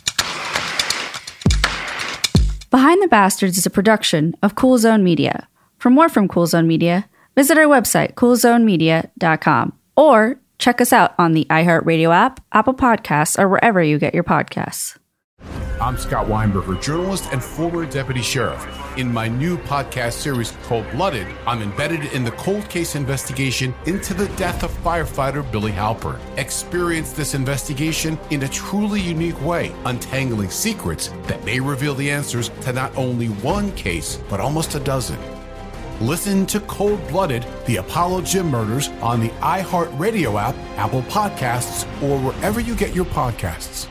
Behind the Bastards is a production of Cool Zone Media. For more from Cool Zone Media, visit our website, coolzonemedia.com, or check us out on the iHeartRadio app, Apple Podcasts, or wherever you get your podcasts. I'm Scott Weinberger, journalist and former deputy sheriff. In my new podcast series called Blooded, I'm embedded in the cold case investigation into the death of firefighter Billy Halpern. Experience this investigation in a truly unique way, untangling secrets that may reveal the answers to not only one case, but almost a dozen. Listen to Cold Blooded, the Apollo Gym Murders on the iHeartRadio app, Apple Podcasts, or wherever you get your podcasts.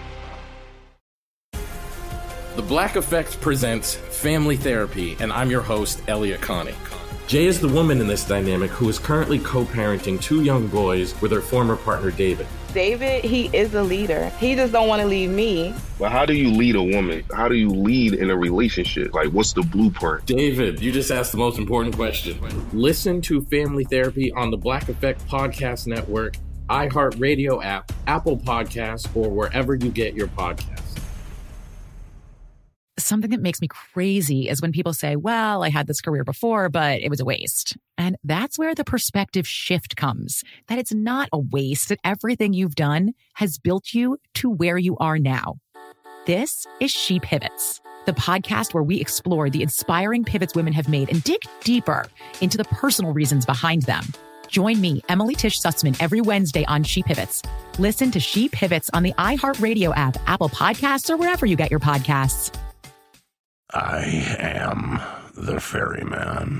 The Black Effect presents Family Therapy, and I'm your host, Elliot Connie. Jay is the woman in this dynamic who is currently co-parenting two young boys with her former partner, David. David, he is a leader. He just don't want to leave me. But how do you lead a woman? How do you lead in a relationship? Like, what's the blueprint? David, you just asked the most important question. Listen to Family Therapy on the Black Effect Podcast Network, iHeartRadio app, Apple Podcasts, or wherever you get your podcasts. Something that makes me crazy is when people say, well, I had this career before, but it was a waste. And that's where the perspective shift comes, that it's not a waste, that everything you've done has built you to where you are now. This is She Pivots, the podcast where we explore the inspiring pivots women have made and dig deeper into the personal reasons behind them. Join me, Emily Tish Sussman, every Wednesday on She Pivots. Listen to She Pivots on the iHeartRadio app, Apple Podcasts, or wherever you get your podcasts. I am the ferryman.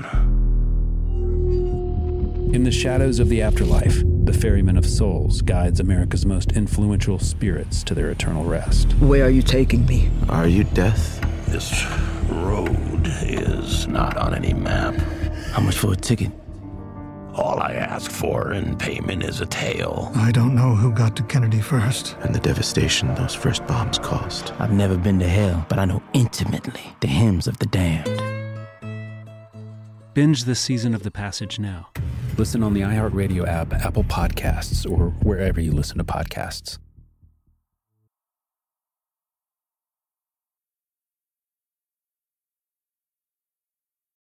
In the shadows of the afterlife, the Ferryman of Souls guides America's most influential spirits to their eternal rest. Where are you taking me? Are you death? This road is not on any map. How much for a ticket? All I ask for in payment is a tale. I don't know who got to Kennedy first. And the devastation those first bombs caused. I've never been to hell, but I know intimately the hymns of the damned. Binge this season of The Passage now. Listen on the iHeartRadio app, Apple Podcasts, or wherever you listen to podcasts.